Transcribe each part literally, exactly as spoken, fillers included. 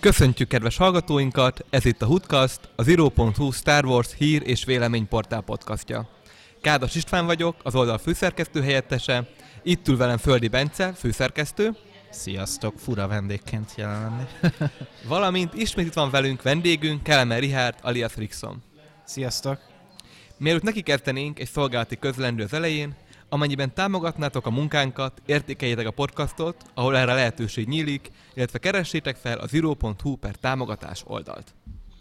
Köszöntjük kedves hallgatóinkat, ez itt a Hoodcast, az iro pont hu Star Wars hír és véleményportál podcastja. Kádas István vagyok, az oldal főszerkesztő helyettese, itt ül velem Földi Bence, főszerkesztő. Sziasztok, fura vendégként jelen lenni. Valamint ismét itt van velünk vendégünk, Kelemen Richárd alias Rickson. Sziasztok! Mielőtt neki kezdenénk egy szolgálati közlendő az elején, amennyiben támogatnátok a munkánkat, értékeljétek a podcastot, ahol erre lehetőség nyílik, illetve keressétek fel az iro pont hu per támogatás oldalt.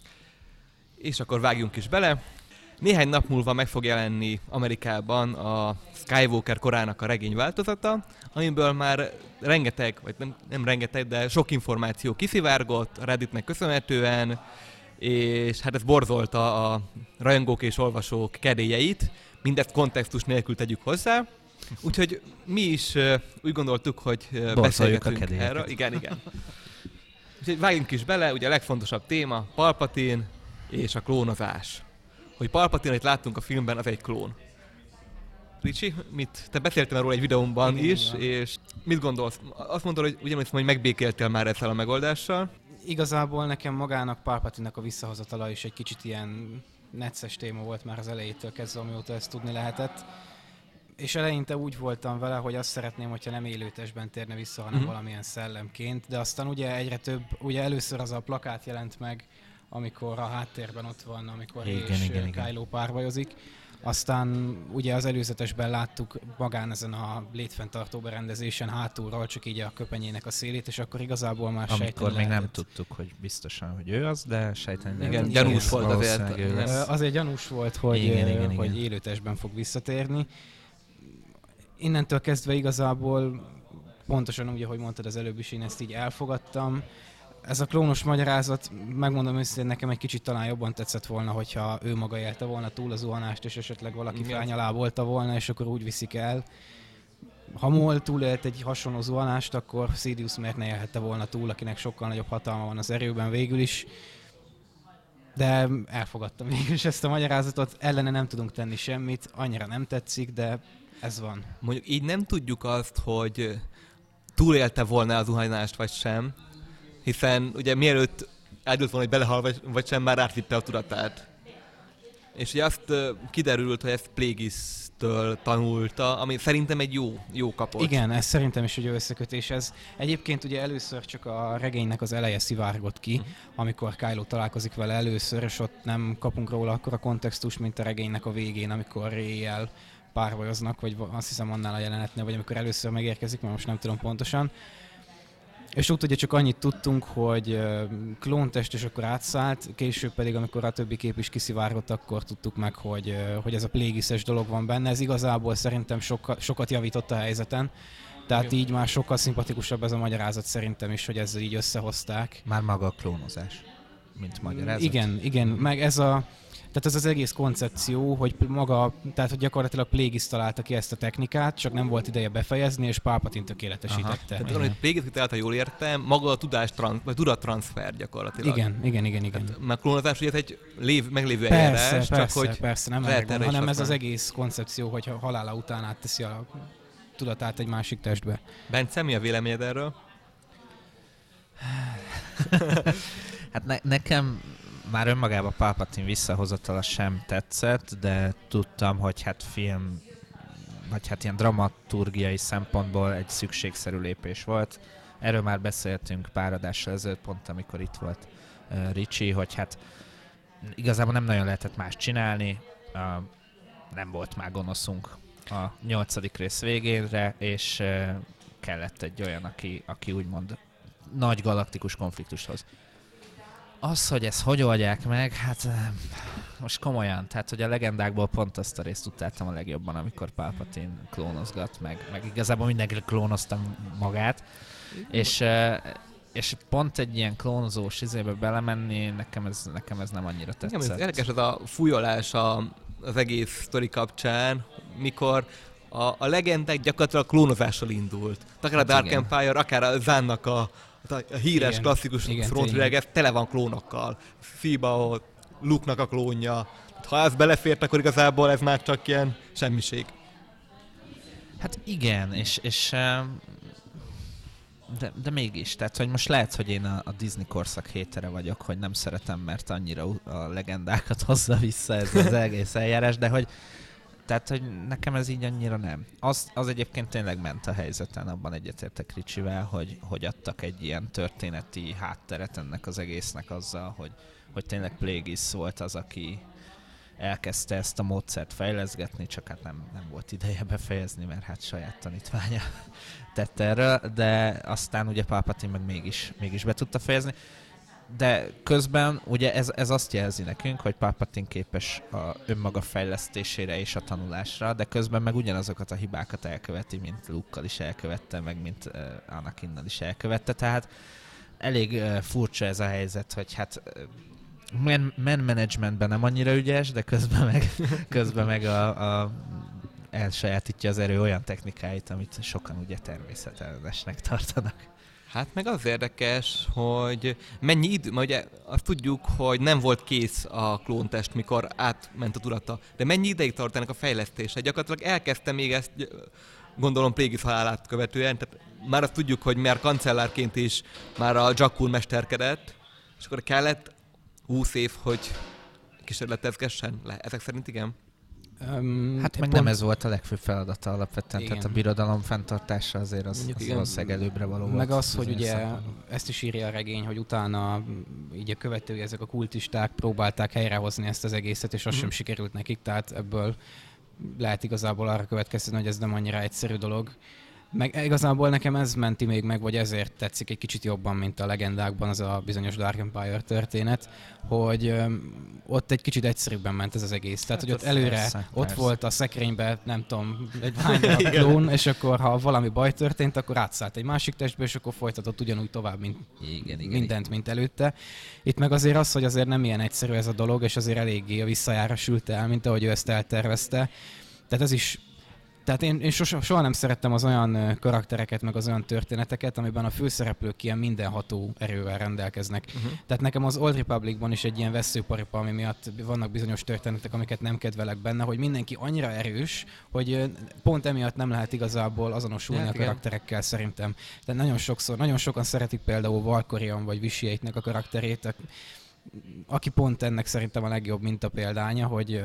És akkor vágjunk is bele. Néhány nap múlva meg fog jelenni Amerikában a Skywalker korának a regény változata, amiből már rengeteg, vagy nem, nem rengeteg, de sok információ kiszivárgott a Redditnek köszönhetően, és hát ez borzolta a rajongók és olvasók kedélyeit, mindezt kontextus nélkül tegyük hozzá, úgyhogy mi is uh, úgy gondoltuk, hogy uh, beszélgetünk erről. Igen, igen. Úgyhogy vágjunk is bele, ugye a legfontosabb téma, Palpatine és a klónozás. Hogy Palpatine, amit láttunk a filmben, az egy klón. Ricsi, mit? Te beszéltél róla egy videómban igen, is, igen. És mit gondolsz? Azt mondod, hogy ugyanúgy hogy megbékéltél már ezzel a megoldással? Igazából nekem magának Palpatine-nak a visszahozatala is egy kicsit ilyen necces téma volt már az elejétől kezdve, amióta ezt tudni lehetett. És eleinte úgy voltam vele, hogy azt szeretném, hogyha nem élőtestben térne vissza, hanem mm-hmm. valamilyen szellemként. De aztán ugye egyre több, ugye először az a plakát jelent meg, amikor a háttérben ott van, amikor igen, és igen, Kylo igen. párbajozik. Aztán ugye az előzetesben láttuk magán ezen a létfenntartó berendezésen hátulról, csak így a köpenyének a szélét, és akkor igazából már amikor sejteni még lehetett. nem tudtuk, hogy biztosan, hogy ő az, de sejteni lehetett. Igen, gyanús volt azért. Azért gyanús volt, hogy, igen, igen, hogy igen. élőtestben fog visszatérni. Innentől kezdve igazából, pontosan úgy, ahogy mondtad az előbb is, én ezt így elfogadtam. Ez a klónos magyarázat, megmondom őszintén, nekem egy kicsit talán jobban tetszett volna, hogyha ő maga élte volna túl a zuhanást, és esetleg valaki felnyalábolta volna, és akkor úgy viszik el. Ha Maul túlélt egy hasonló zuhanást, akkor Sidious miért ne élhette volna túl, akinek sokkal nagyobb hatalma van az erőben végül is. De elfogadtam végül is ezt a magyarázatot, ellene nem tudunk tenni semmit, annyira nem tetszik, de ez van. Mondjuk így nem tudjuk azt, hogy túlélte volna a zuhanást vagy sem, hiszen ugye mielőtt eldőlt volna, hogy belehal vagy, vagy sem, már átvitte a tudatát. És ugye azt uh, kiderült, hogy ezt Plagueis-től tanulta, ami szerintem egy jó, jó kapott. Igen, ez szerintem is egy összekötés. Ez egyébként ugye először csak a regénynek az eleje szivárgott ki, uh-huh. amikor Kylo találkozik vele először, és ott nem kapunk róla akkor a kontextus, mint a regénynek a végén, amikor Rey-jel párbajoznak, vagy azt hiszem annál a jelenetnél, vagy amikor először megérkezik, mert most nem tudom pontosan. És ott ugye csak annyit tudtunk, hogy klóntest, és akkor átszállt, később pedig, amikor a többi kép is kiszivárgott, akkor tudtuk meg, hogy, hogy ez a Plagueis-es dolog van benne. Ez igazából szerintem soka, sokat javított a helyzeten, tehát így már sokkal szimpatikusabb ez a magyarázat szerintem is, hogy ezzel így összehozták. Már maga a klónozás, mint magyarázat. Igen, igen, meg ez a... Tehát ez az egész koncepció, hogy maga, tehát hogy gyakorlatilag Plagueis találta ki ezt a technikát, csak nem volt ideje befejezni, és Palpatine tökéletesítette. Tehát hogy Plagueis találta, jól értem, maga a tudás trans, vagy tudattranszfer gyakorlatilag. Igen, igen, igen, igen. Hát, mert klónozás, hogy ez egy lév, meglévő persze, eljárás, persze, csak hogy persze, nem erre, hanem ez az egész koncepció, hogy ha halála után átteszi a tudatát egy másik testbe. Bence, mi a véleményed erről? Hát ne, nekem már önmagában Palpatine visszahozatala sem tetszett, de tudtam, hogy hát film, vagy hát ilyen dramaturgiai szempontból egy szükségszerű lépés volt. Erről már beszéltünk pár adással ezelőtt, pont amikor itt volt uh, Ricsi, hogy hát igazából nem nagyon lehetett más csinálni, uh, nem volt már gonoszunk a nyolcadik rész végére, és uh, kellett egy olyan, aki, aki úgymond nagy galaktikus konfliktust hoz. Az, hogy ezt hogy oldják meg, hát most komolyan, tehát hogy a legendákból pont azt a részt utáltam a legjobban, amikor Palpatine klónozgat, meg, meg igazából mindenki klónozta magát, és, és pont egy ilyen klónozós izébe belemenni, nekem ez, nekem ez nem annyira tetszett. Igen, ez érdekes az a fújolás az egész sztori kapcsán, mikor a, a legendák gyakorlatilag klónozással indult. Akár a Dark igen. Empire, akár a Zánnak a A híres, igen, klasszikus frontvilág, ez tele van klónokkal. Fiba, Luke-nak a klónja. Ha ez belefért, akkor igazából ez már csak ilyen semmiség. Hát igen, és, és uh, de, de mégis, tehát hogy most lehet, hogy én a, a Disney korszak hétere vagyok, hogy nem szeretem, mert annyira a legendákat hozza vissza ez az egész eljárás, de hogy tehát, hogy nekem ez így annyira nem. Az, az egyébként tényleg ment a helyzeten, abban egyetértek Ricsivel, hogy, hogy adtak egy ilyen történeti hátteret ennek az egésznek azzal, hogy, hogy tényleg Plagueis volt az, aki elkezdte ezt a módszert fejleszgetni, csak hát nem, nem volt ideje befejezni, mert hát saját tanítványa tett erről, de aztán ugye Palpatine meg mégis, mégis be tudta fejezni. De közben ugye ez, ez azt jelzi nekünk, hogy Palpatine képes a önmaga fejlesztésére és a tanulásra, de közben meg ugyanazokat a hibákat elköveti, mint Luke-kal is elkövette, meg mint uh, Anakinnal is elkövette, tehát elég uh, furcsa ez a helyzet, hogy hát uh, man, man managementben nem annyira ügyes, de közben meg, közben meg a, a elsajátítja az erő olyan technikáit, amit sokan ugye természetellenesnek tartanak. Hát meg az érdekes, hogy mennyi idő, mert ugye azt tudjuk, hogy nem volt kész a klóntest, mikor átment a tudata, de mennyi ideig tart ennek a fejlesztése? Gyakorlatilag elkezdte még ezt, gondolom Plagueis halálát követően, tehát már azt tudjuk, hogy már kancellárként is már a Jakku mesterkedett, és akkor kellett húsz év, hogy kísérletezgessen le. Ezek szerint igen? Um, hát meg pont... nem ez volt a legfőbb feladata alapvetően, igen. Tehát a birodalom fenntartása azért az, az valószínűleg előbbre való volt. Meg az, hogy ugye szempontból. Ezt is írja a regény, hogy utána így a követői, ezek a kultisták próbálták helyrehozni ezt az egészet, és az mm. sem sikerült nekik, tehát ebből lehet igazából arra következtetni, hogy ez nem annyira egyszerű dolog. Meg igazából nekem ez menti még meg, vagy ezért tetszik egy kicsit jobban, mint a legendákban az a bizonyos Dark Empire történet, hogy öm, ott egy kicsit egyszerűbben ment ez az egész. Tehát, hát hogy ott előre persze, ott persze. volt a szekrényben, nem tudom, egy hányra klón, és akkor ha valami baj történt, akkor átszállt egy másik testbe, és akkor folytatott ugyanúgy tovább, mint igen, igen, mindent, igen. mint előtte. Itt meg azért az, hogy azért nem ilyen egyszerű ez a dolog, és azért eléggé a visszajára sült el, mint ahogy ő ezt eltervezte. Tehát ez is Tehát én, én soha, soha nem szerettem az olyan karaktereket, meg az olyan történeteket, amiben a főszereplők ilyen mindenható erővel rendelkeznek. Uh-huh. Tehát nekem az Old Republicban is egy ilyen vesszőparipa, ami miatt vannak bizonyos történetek, amiket nem kedvelek benne, hogy mindenki annyira erős, hogy pont emiatt nem lehet igazából azonosulni hát, a karakterekkel igen. szerintem. Tehát nagyon sokszor, nagyon sokan szeretik például Valkorion vagy Vishiaitnek a karakterét, aki pont ennek szerintem a legjobb mintapéldánya, hogy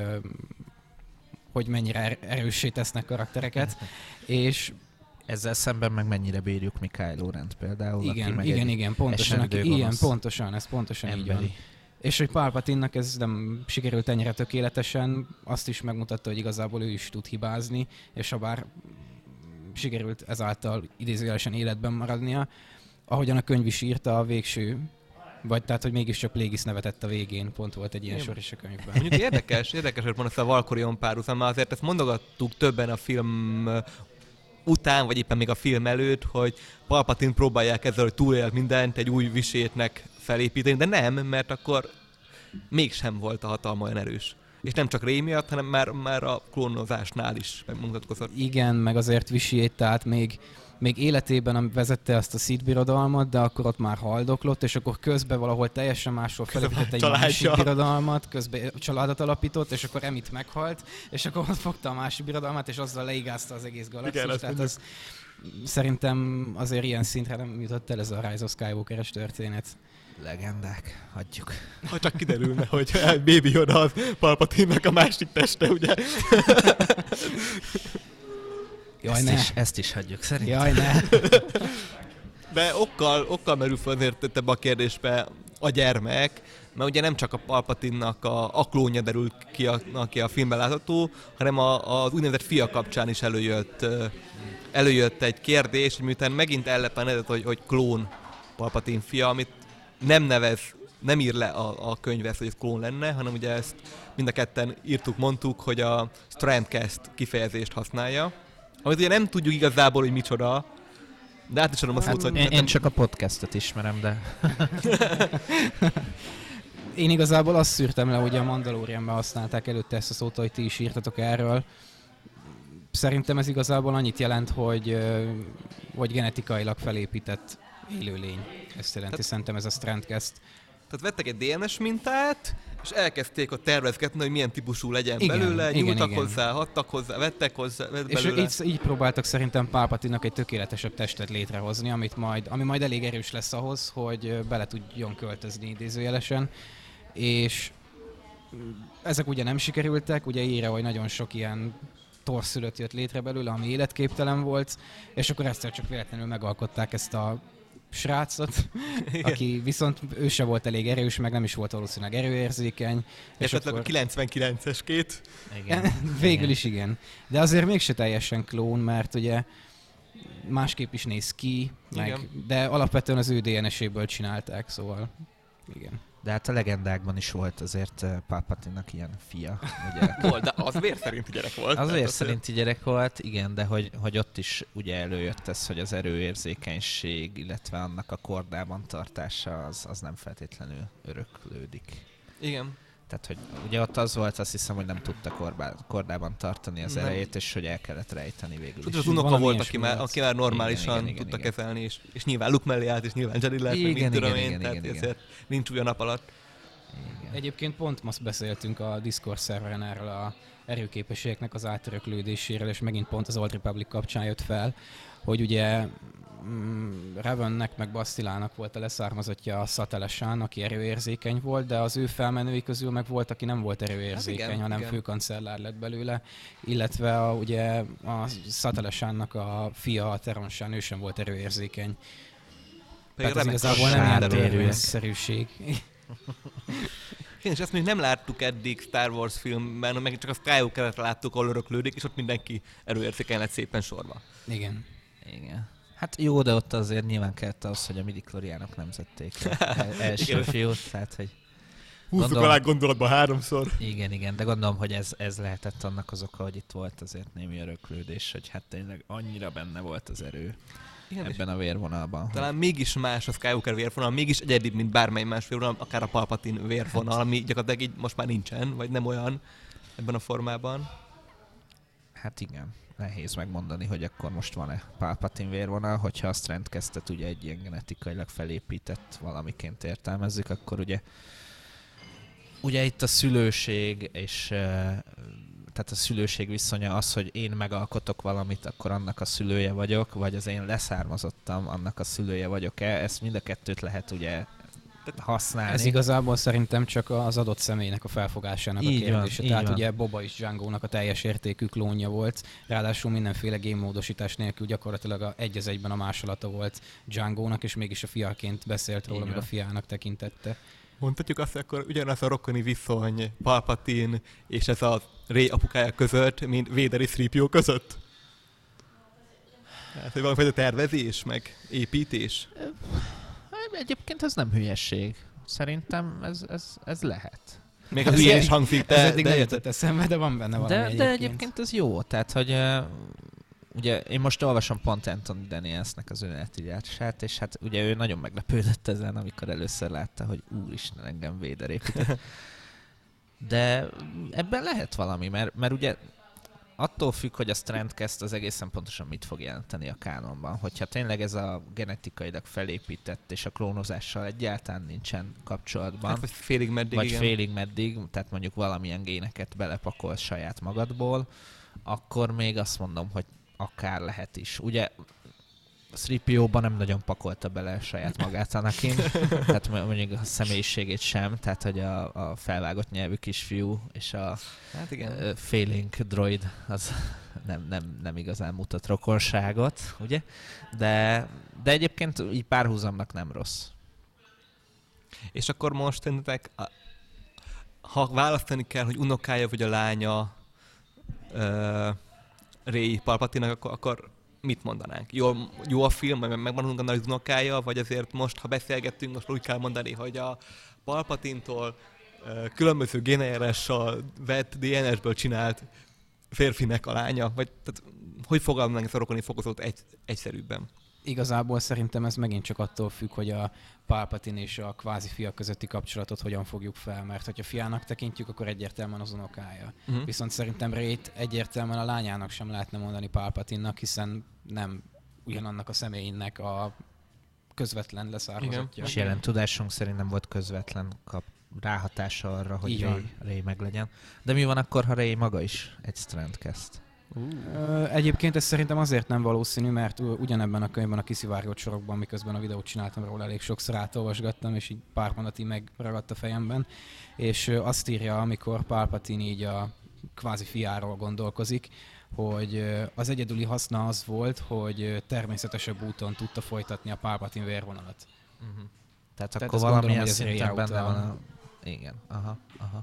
hogy mennyire erőssé tesznek karaktereket, és ezzel szemben meg mennyire bírjuk Kylo Rent például. Igen, aki igen, igen, pontosan, aki, ilyen, pontosan, ez pontosan emberi. Így van. És hogy Palpatine-nak ez nem sikerült ennyire tökéletesen, azt is megmutatta, hogy igazából ő is tud hibázni, és ha bár sikerült ezáltal idézőjelesen életben maradnia, ahogyan a könyv is írta, a végső vagy tehát, hogy mégiscsak Plagueis nevetett a végén, pont volt egy ilyen sor is a könyvben. Mondjuk érdekes, érdekes, hogy mondasz a Valkorion párhuzam, mert azért ezt mondogattuk többen a film után, vagy éppen még a film előtt, hogy Palpatine próbálják ezzel, hogy túlél mindent, egy új visétnek felépíteni, de nem, mert akkor mégsem volt a hatalma olyan erős. És nem csak Rey miatt, hanem már, már a klónozásnál is megmutatkozott. Igen, meg azért Vishiét, tehát még még életében vezette azt a Sith birodalmat, de akkor ott már haldoklott, és akkor közben valahol teljesen másról felépített egy másik birodalmat, közben családot alapított, és akkor Emit meghalt, és akkor ott fogta a másik birodalmat, és azzal leigázta az egész galaxist. Tehát az, szerintem azért ilyen szintre nem jutott el ez a Rise of Skywalker-es történet. Legendák, hagyjuk. Ha csak kiderülne, hogy Baby Yoda az Palpatine-nak a másik teste, ugye? Jaj, ezt, is, ezt is hagyjuk szerintem. Jaj, ne. De okkal, okkal merül fel azért ebbe a kérdésbe a gyermek, mert ugye nem csak a Palpatine-nak a, a klónja derült ki, a, aki a filmben látható, hanem a, az úgynevezett fia kapcsán is előjött, előjött egy kérdés, hogy miután megint el lett a nevet, hogy, hogy klón Palpatine fia, amit nem nevez, nem ír le a, a könyve ezt, hogy ez klón lenne, hanem ugye ezt mind a ketten írtuk, mondtuk, hogy a Strandcast kifejezést használja, amit ugye nem tudjuk igazából, hogy micsoda, de át is adom a szót, hogy... Én, én csak a podcastot ismerem, de... Én igazából azt szűrtem le, hogy a Mandalorianben használták előtte ezt a szót, hogy ti is írtatok erről. Szerintem ez igazából annyit jelent, hogy, hogy genetikailag felépített élőlény. Ezt jelenti, tehát, szerintem ez a Strandcast. Tehát vettek egy dé en es mintát, és elkezdték ott tervezgetni, hogy milyen típusú legyen Igen, belőle, igen, nyúltak igen. hozzá, hattak hozzá, vettek hozzá, vett És belőle. így, így próbáltak szerintem Palpatine-nak egy tökéletesebb testet létrehozni, amit majd, ami majd elég erős lesz ahhoz, hogy bele tudjon költözni idézőjelesen, és ezek ugye nem sikerültek, ugye írja, hogy nagyon sok ilyen torszülött jött létre belőle, ami életképtelen volt, és akkor egyszer csak véletlenül megalkották ezt a srácot, aki viszont ő se volt elég erős, meg nem is volt valószínűleg erőérzékeny. Esetleg akkor... a kilencvenkilences két. Igen. Végül Igen. is igen. De azért mégse teljesen klón, mert ugye másképp is néz ki, meg, de alapvetően az ő dé en es-éből csinálták, szóval igen. De hát a legendákban is volt azért uh, Palpatine-nak ilyen fia, ugye? Volt, de az vér szerinti gyerek volt. Az vér szerinti gyerek volt, igen, de hogy, hogy ott is ugye előjött ez, hogy az erőérzékenység, illetve annak a kordában tartása az, az nem feltétlenül öröklődik. Igen. Tehát, hogy ugye ott az volt, azt hiszem, hogy nem tudta korbá, kordában tartani az nem. erejét, és hogy el kellett rejteni végül És is. az unoka Valami volt, ilyesmi aki már, volt. aki már normálisan Igen, igen, igen, tudta igen. kezelni, és, és nyilván Luke mellé állt, és nyilván Jedi lett, meg Igen, mit tudom igen, én, igen, tehát igen, ezért nincs új a nap alatt. Igen. Egyébként pont most beszéltünk a Discord szerveren erről a erőképességeknek az átöröklődéséről, és megint pont az Old Republic kapcsán jött fel, hogy ugye mm, Ravennek meg Bastilának volt a leszármazottja a Szatelesán, aki erőérzékeny volt, de az ő felmenői közül meg volt, aki nem volt erőérzékeny, Hát igen, hanem igen. főkancellár lett belőle, illetve a, ugye a Szatelesánnak a fia, a Teronsán, ő sem volt erőérzékeny. Pedig Tehát ez remek igazából nem ilyen sárvérűek. törvényszerűség. Igen, és ezt még nem láttuk eddig Star Wars filmben, meg csak a Skywalker-et láttuk, ahol öröklődik, és ott mindenki erőérzékeny lett szépen sorba. Igen. Igen. Hát jó, de ott azért nyilván kellett az, hogy a midi-kloriánok nemzették el, első Igen. fiút, tehát hogy... Húzzuk Gondolom- alá gondolatba háromszor. Igen, igen, de gondolom, hogy ez, ez lehetett annak az oka, hogy itt volt azért némi öröklődés, hogy hát tényleg annyira benne volt az erő Igen, és ebben a vérvonalban. talán mégis más a Skywalker vérvonal, mégis egyedibb, mint bármely más vérvonal, akár a Palpatine vérvonal, ami gyakorlatilag így most már nincsen, vagy nem olyan ebben a formában. Hát igen, nehéz megmondani, hogy akkor most van-e Palpatine vérvonal, hogyha azt rendkeztet ugye egy ilyen genetikailag felépített valamiként értelmezzük, akkor ugye ugye itt a szülőség és eh, tehát a szülőség viszonya az, hogy én megalkotok valamit, akkor annak a szülője vagyok, vagy az én leszármazottam, annak a szülője vagyok-e, ezt mind a kettőt lehet ugye használni. Ez igazából szerintem csak az adott személynek a felfogásának Így a van, kérdése. így Tehát van. ugye Boba is Django-nak a teljes értékű klónja volt, ráadásul mindenféle gémmódosítás nélkül gyakorlatilag a egy az egyben a másolata volt Django-nak, és mégis a fiaként beszélt róla, Így meg a van. fiának tekintette. Mondhatjuk azt, hogy akkor ugyanaz a rokoni viszony Palpatine és ez a Rey apukája között, mint Vader és three P O között? Hát, hogy valamiféle tervezés, meg építés. Egyébként ez nem hülyesség. Szerintem ez, ez, ez lehet. Még az Ez hülyén ilyen- is hangzik, Ez de, eddig de nem érted? jutott eszembe, de van benne valami De, egyébként. de egyébként ez jó, tehát hogy uh, ugye én most olvasom pont Anthony Danielsnek az önéletírását, és hát ugye ő nagyon meglepődött ezen, amikor először látta, hogy úristen, engem Vader épített. De ebben lehet valami, mert, mert ugye attól függ, hogy a Strandcast az egészen pontosan mit fog jelenteni a kánonban. Hogyha tényleg ez a genetikailag felépített és a klónozással egyáltalán nincsen kapcsolatban, Hát, vagy félig meddig, vagy igen. félig meddig, tehát mondjuk valamilyen géneket belepakol saját magadból, akkor még azt mondom, hogy akár lehet is. Ugye three P O-ban nem nagyon pakolta bele saját magát Anakin, tehát mondjuk a személyiségét sem, tehát hogy a, a felvágott nyelvű kisfiú és a Hát igen. uh, failing droid az nem, nem, nem igazán mutat rokonságot, ugye? De, de egyébként így párhuzamnak nem rossz. És akkor most szerintetek, a- ha választani kell, hogy unokája vagy a lánya uh, Rey Palpatinak, akkor, akkor mit mondanánk? Jó, jó a film, meg megmaradunk annak az unokája, vagy azért most, ha beszélgettünk, most úgy kell mondani, hogy a Palpatintól uh, különböző géneljárással vett dé en es-ből csinált férfinek a lánya, vagy tehát, hogy fogalmaznánk ezt a rokoni fokozót egy, egyszerűbben? Igazából szerintem ez megint csak attól függ, hogy a Palpatine és a kvázi fia közötti kapcsolatot hogyan fogjuk fel, mert hogyha fiának tekintjük, akkor egyértelműen az unokája. Uh-huh. Viszont szerintem Rey-t egyértelműen a lányának sem lehetne mondani Palpatine-nak, hiszen nem ugyanannak a személynek a közvetlen leszármazottja. És jelen tudásunk szerint nem volt közvetlen kap, ráhatása arra, hogy Így Rey, van. Rey meglegyen. De mi van akkor, ha Rey maga is egy Strandcast? Ö, Egyébként ez szerintem azért nem valószínű, mert u- ugyanebben a könyvben a kiszivárgott sorokban, miközben a videót csináltam róla, elég sokszor átolvasgattam, és így pár mondatig megragadt a fejemben, és ö, azt írja, amikor Palpatine így a kvázi fiáról gondolkozik, hogy ö, az egyedüli haszna az volt, hogy ö, természetesebb úton tudta folytatni a Palpatine vérvonalat. Uh-huh. Tehát, Tehát akkor azt valamilyen gondolom, hogy ez szinten Rey benne által. van a... Igen, aha, aha.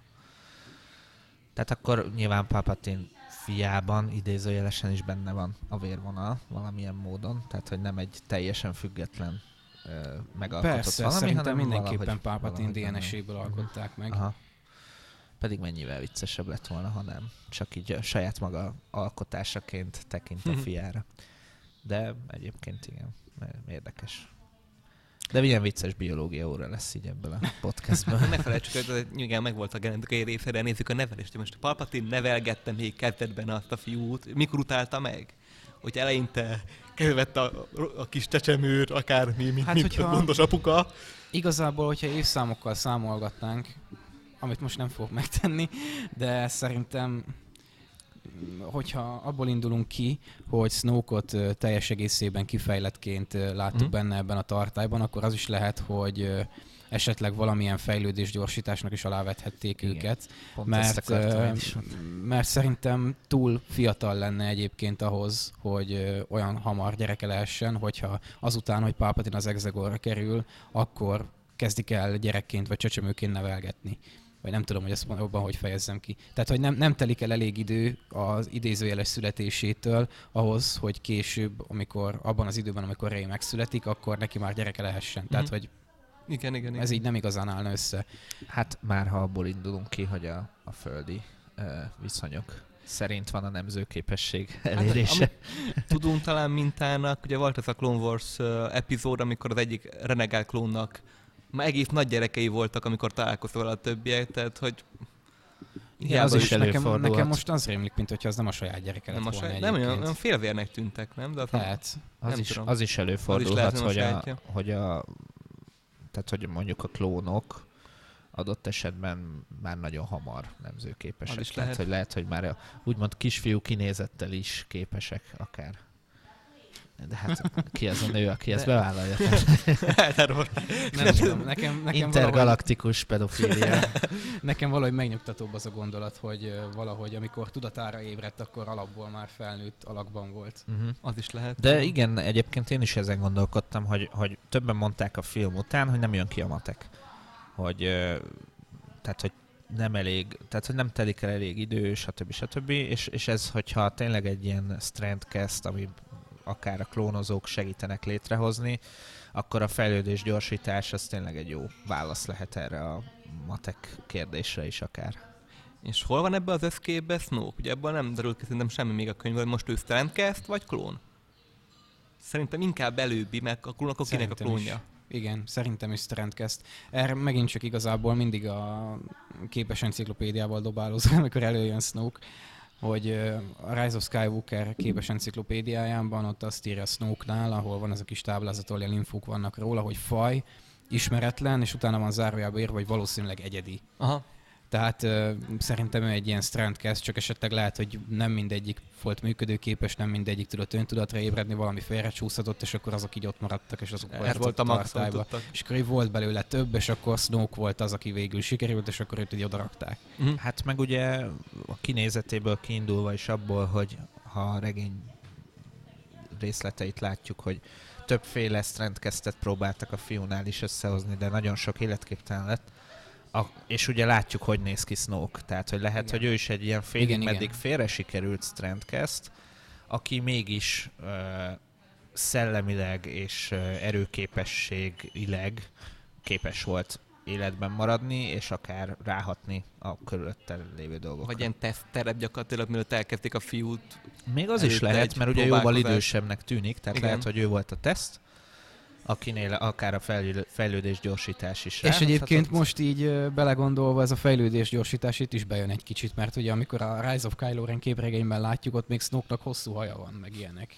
Tehát akkor nyilván Palpatine fiában idézőjelesen is benne van a vérvonal valamilyen módon, tehát hogy nem egy teljesen független ö, megalkotott Persze, valami, szerintem hanem mindenképpen valahogy- Palpatine valahogy dé en benne. es-éből alkották meg. Aha. Pedig mennyivel viccesebb lett volna, ha nem. Csak így a saját maga alkotásaként tekint a fiára. De egyébként igen, érdekes. De milyen vicces biológia óra lesz így ebből a podcastből. Ne felejtsük, hogy igen, megvolt a genetikai része, de nézzük a nevelést. Most Palpatine nevelgette még kezdetben azt a fiút. Mikor utálta meg? Hogy eleinte kezdett a, a kis csecsemőt, akármi, mint, Hát, mint hogyha- a gondos apuka. Igazából, hogyha évszámokkal számolgatnánk, amit most nem fogok megtenni, de szerintem, hogyha abból indulunk ki, hogy Snoke-ot ö, teljes egészében kifejlettként ö, láttuk Mhm. benne ebben a tartályban, akkor az is lehet, hogy ö, esetleg valamilyen fejlődés gyorsításnak is alávethették Igen. őket, Pont ezt mert, akartam ö, én is. mert szerintem túl fiatal lenne egyébként ahhoz, hogy ö, olyan hamar gyereke lehessen, hogyha azután, hogy Palpatine az Exegorra kerül, akkor kezdik el gyerekként vagy csecsemőként nevelgetni. Vagy nem tudom, hogy ezt jobban hogy fejezzem ki. Tehát, hogy nem, nem telik el elég idő az idézőjeles születésétől ahhoz, hogy később, amikor, abban az időben, amikor Rey megszületik, akkor neki már gyereke lehessen. Tehát, Mhm. hogy Igen, igen, igen. ez így nem igazán állna össze. Hát már ha abból indulunk ki, hogy a, a földi uh, viszonyok szerint van a nemzőképesség elérése. Hát, amit tudunk talán mintának, ugye volt ez a Clone Wars uh, epizód, amikor az egyik renegál klónnak már egész nagy gyerekei voltak, amikor találkoztak vele a többiek, tehát hogy Igen, az is nekem, előfordulhat. nekem most az rémlik, mint hogyha az nem a saját gyereke lett nem, a volna saját, nem olyan, egyébként. olyan félvérnek tűntek, nem? De az Lehet. Az nem is, tudom. az is előfordulhat, lehet, nem a hogy, a, sajátja. hogy a tehát, hogy mondjuk a klónok adott esetben már nagyon hamar nemzőképesek. Az is Tehát, lehet. hogy lehet, hogy már a, úgymond kisfiú kinézettel is képesek akár. De hát ki az a nő, aki ezt De- bevállalja? Hát erről Nem tudom, nekem, nekem, valahogy, Intergalaktikus pedofília. nekem valahogy megnyugtatóbb az a gondolat, hogy ö, valahogy amikor tudatára ébredt, akkor alapból már felnőtt alakban volt. Uh-huh. az is lehet. De igen, egyébként én is ezen gondolkodtam, hogy, hogy többen mondták a film után, hogy nem jön ki a matek. Hogy, ö, tehát, hogy nem elég, tehát, hogy nem telik el elég idő, stb. stb. És, és ez, hogyha tényleg egy ilyen Strandcast, ami akár a klónozók segítenek létrehozni, akkor a fejlődés gyorsítás az tényleg egy jó válasz lehet erre a matek kérdésre is akár. És hol van ebbe az eszképbe Snoke? Ugye ebből nem derül ki szerintem semmi még a könyvből, hogy most ő Strandcast vagy klón? Szerintem inkább előbbi, meg a klón, akkor kinek a Szerintem is. klónja? Igen, szerintem is Strandcast. Erre megint csak igazából mindig a képes enciklopédiával dobálózom, amikor előjön Snoke, hogy ö, a Rise of Skywalker képes enciklopédiájában ott azt írja Snoke-nál, ahol van ez a kis táblázat, ahol ilyen infók vannak róla, hogy faj, ismeretlen, és utána van zárójában írva, hogy valószínűleg egyedi. Aha. Tehát ö, szerintem ő egy ilyen Strandcast, csak esetleg lehet, hogy nem mindegyik volt működőképes, nem mindegyik tudott öntudatra ébredni, valami félrecsúszott, és akkor azok így ott maradtak, és azok Ez volt a max, amit tartályba. tudtak. És akkor így volt belőle több, és akkor Snoke volt az, aki végül sikerült, és akkor őt így odarakták. Uh-huh. Hát meg ugye a kinézetéből kiindulva is abból, hogy ha a regény részleteit látjuk, hogy többféle Strandcastet próbáltak a fiúnál is összehozni, de nagyon sok életképtelen lett. A, és ugye látjuk, hogy néz ki Snoke. Tehát, hogy lehet, Igen. hogy ő is egy ilyen félig Igen, meddig igen. félre sikerült Strandcast, aki mégis uh, szellemileg és uh, erőképességileg képes volt életben maradni, és akár ráhatni a körülötte lévő dolgokra. Vagy ilyen tesztterep gyakorlatilag, mielőtt elkezdik a fiút. Még az is előtte lehet, egy mert ugye jóval próbálkozás. idősebbnek tűnik, tehát Igen. lehet, hogy ő volt a teszt, akinél akár a fejlő- fejlődés gyorsítás is És ráhathatott. egyébként most így ö, belegondolva ez a fejlődés gyorsítás itt is bejön egy kicsit, mert ugye amikor a Rise of Kylo Ren képregényben látjuk, ott még Snoke-nak hosszú haja van, meg ilyenek.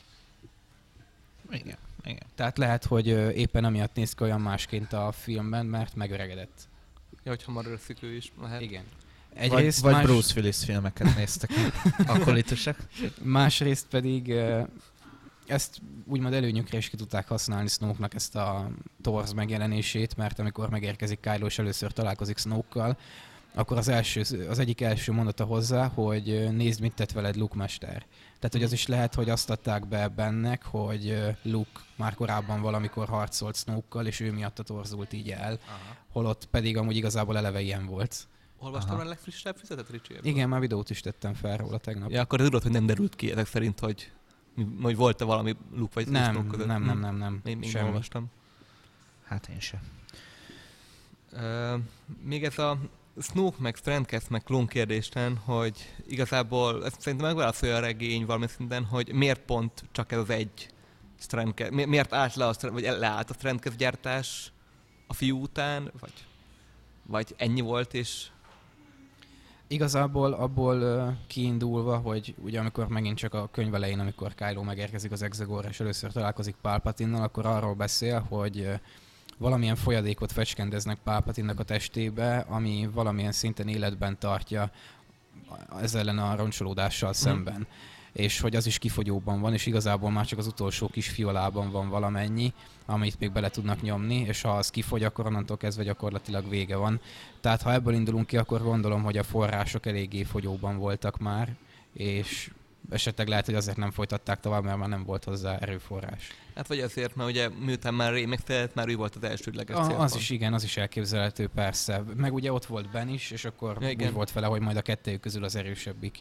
Igen, igen. Tehát lehet, hogy ö, éppen amiatt néz ki olyan másként a filmben, mert megöregedett. Ja, hogy hamar öszik ő is lehet. Igen. Egyrészt vagy, vagy más... Bruce Willis filmeket néztek alkoholitusak. Másrészt pedig ezt úgymond előnyökre is ki tudták használni Snoke-nak ezt a torz megjelenését, mert amikor megérkezik Kylo és először találkozik Snoke-kal, akkor az, első, az egyik első mondata hozzá, hogy nézd, mit tett veled Luke mester. Tehát, hogy az is lehet, hogy azt adták be bennek, hogy Luke már korábban valamikor harcolt Snoke-kal, és ő miatt torzult így el, aha. holott pedig amúgy igazából eleve ilyen volt. Olvastam a legfrissebb füzetet, Ricsi? Igen, már videót is tettem fel róla tegnap. Ja, akkor tudod, hogy nem derült ki ezek szerint, hogy, hogy volt-e valami Luke vagy nem, Snoke között? Nem, nem, nem, nem. Még, még nem olvastam. Hát én sem. Uh, még ez a Snoke meg Strandcast meg klón kérdésten, hogy igazából ezt szerintem megválaszolja a regény valami szinten, hogy miért pont csak ez az egy Strandcast, mi, miért állt le a, vagy leállt a Strandcast gyártás a fiú után, vagy, vagy ennyi volt és... Igazából abból uh, kiindulva, hogy ugye amikor megint csak a könyv elején, amikor Kylo megérkezik az Exegorra és először találkozik Palpatinnal, akkor arról beszél, hogy uh, valamilyen folyadékot fecskendeznek Palpatinnak a testébe, ami valamilyen szinten életben tartja ezzel ellen a roncsolódással szemben. Mm. És hogy az is kifogyóban van, és igazából már csak az utolsó kis fiolában van valamennyi, amit még bele tudnak nyomni, és ha az kifogy, akkor onnantól kezdve gyakorlatilag vége van. Tehát ha ebből indulunk ki, akkor gondolom, hogy a források eléggé fogyóban voltak már, és esetleg lehet, hogy azért nem folytatták tovább, mert már nem volt hozzá erőforrás. Hát vagy azért, mert ugye miután már ré megfelelt, már ő volt az elsődleges a, célpont. Az is igen, az is elképzelhető persze. Meg ugye ott volt Ben is, és akkor ja, úgy volt vele, hogy majd a kettőjük közül az erősebbik.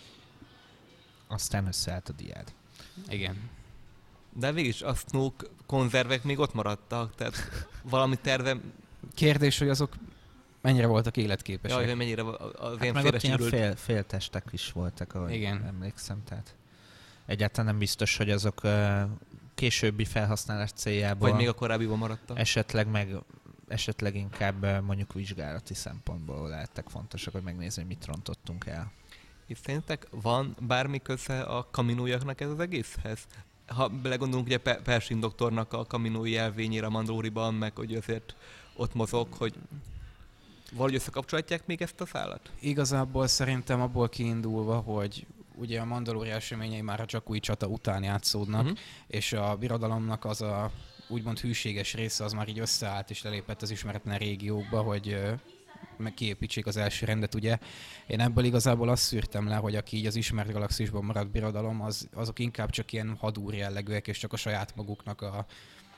Aztán összeállt a diád. Igen. De végig a Snoke konzervek még ott maradtak, tehát valami terve... Kérdés, hogy azok mennyire voltak életképesek. Jaj, hogy mennyire az hát ilyen meg ott ilyen fél, féltestek is voltak, ahogy igen. emlékszem. Tehát egyáltalán nem biztos, hogy azok uh, későbbi felhasználás céljából... Vagy még a korábbiban maradtak. Esetleg meg esetleg inkább uh, mondjuk vizsgálati szempontból lehettek fontosak, hogy megnézni, hogy mit rontottunk el. És szerintek van bármi köze a kaminójaknak ez az egészhez? Ha belegondolunk ugye Pershing doktornak a kaminói jelvényére a Mandaloriban, meg hogy azért ott mozog, hogy valahogy összekapcsolhatják még ezt a szállat? Igazából szerintem abból kiindulva, hogy ugye a Mandalori eseményei már a Jakui csata után játszódnak, uh-huh. és a birodalomnak az a úgymond hűséges része az már így összeállt és lelépett az ismeretlen régiókba, hogy meg kiépítsék az első rendet, ugye. Én ebből igazából azt szűrtem le, hogy aki így az ismert galaxisban maradt birodalom, az, azok inkább csak ilyen hadúr jellegűek, és csak a saját maguknak a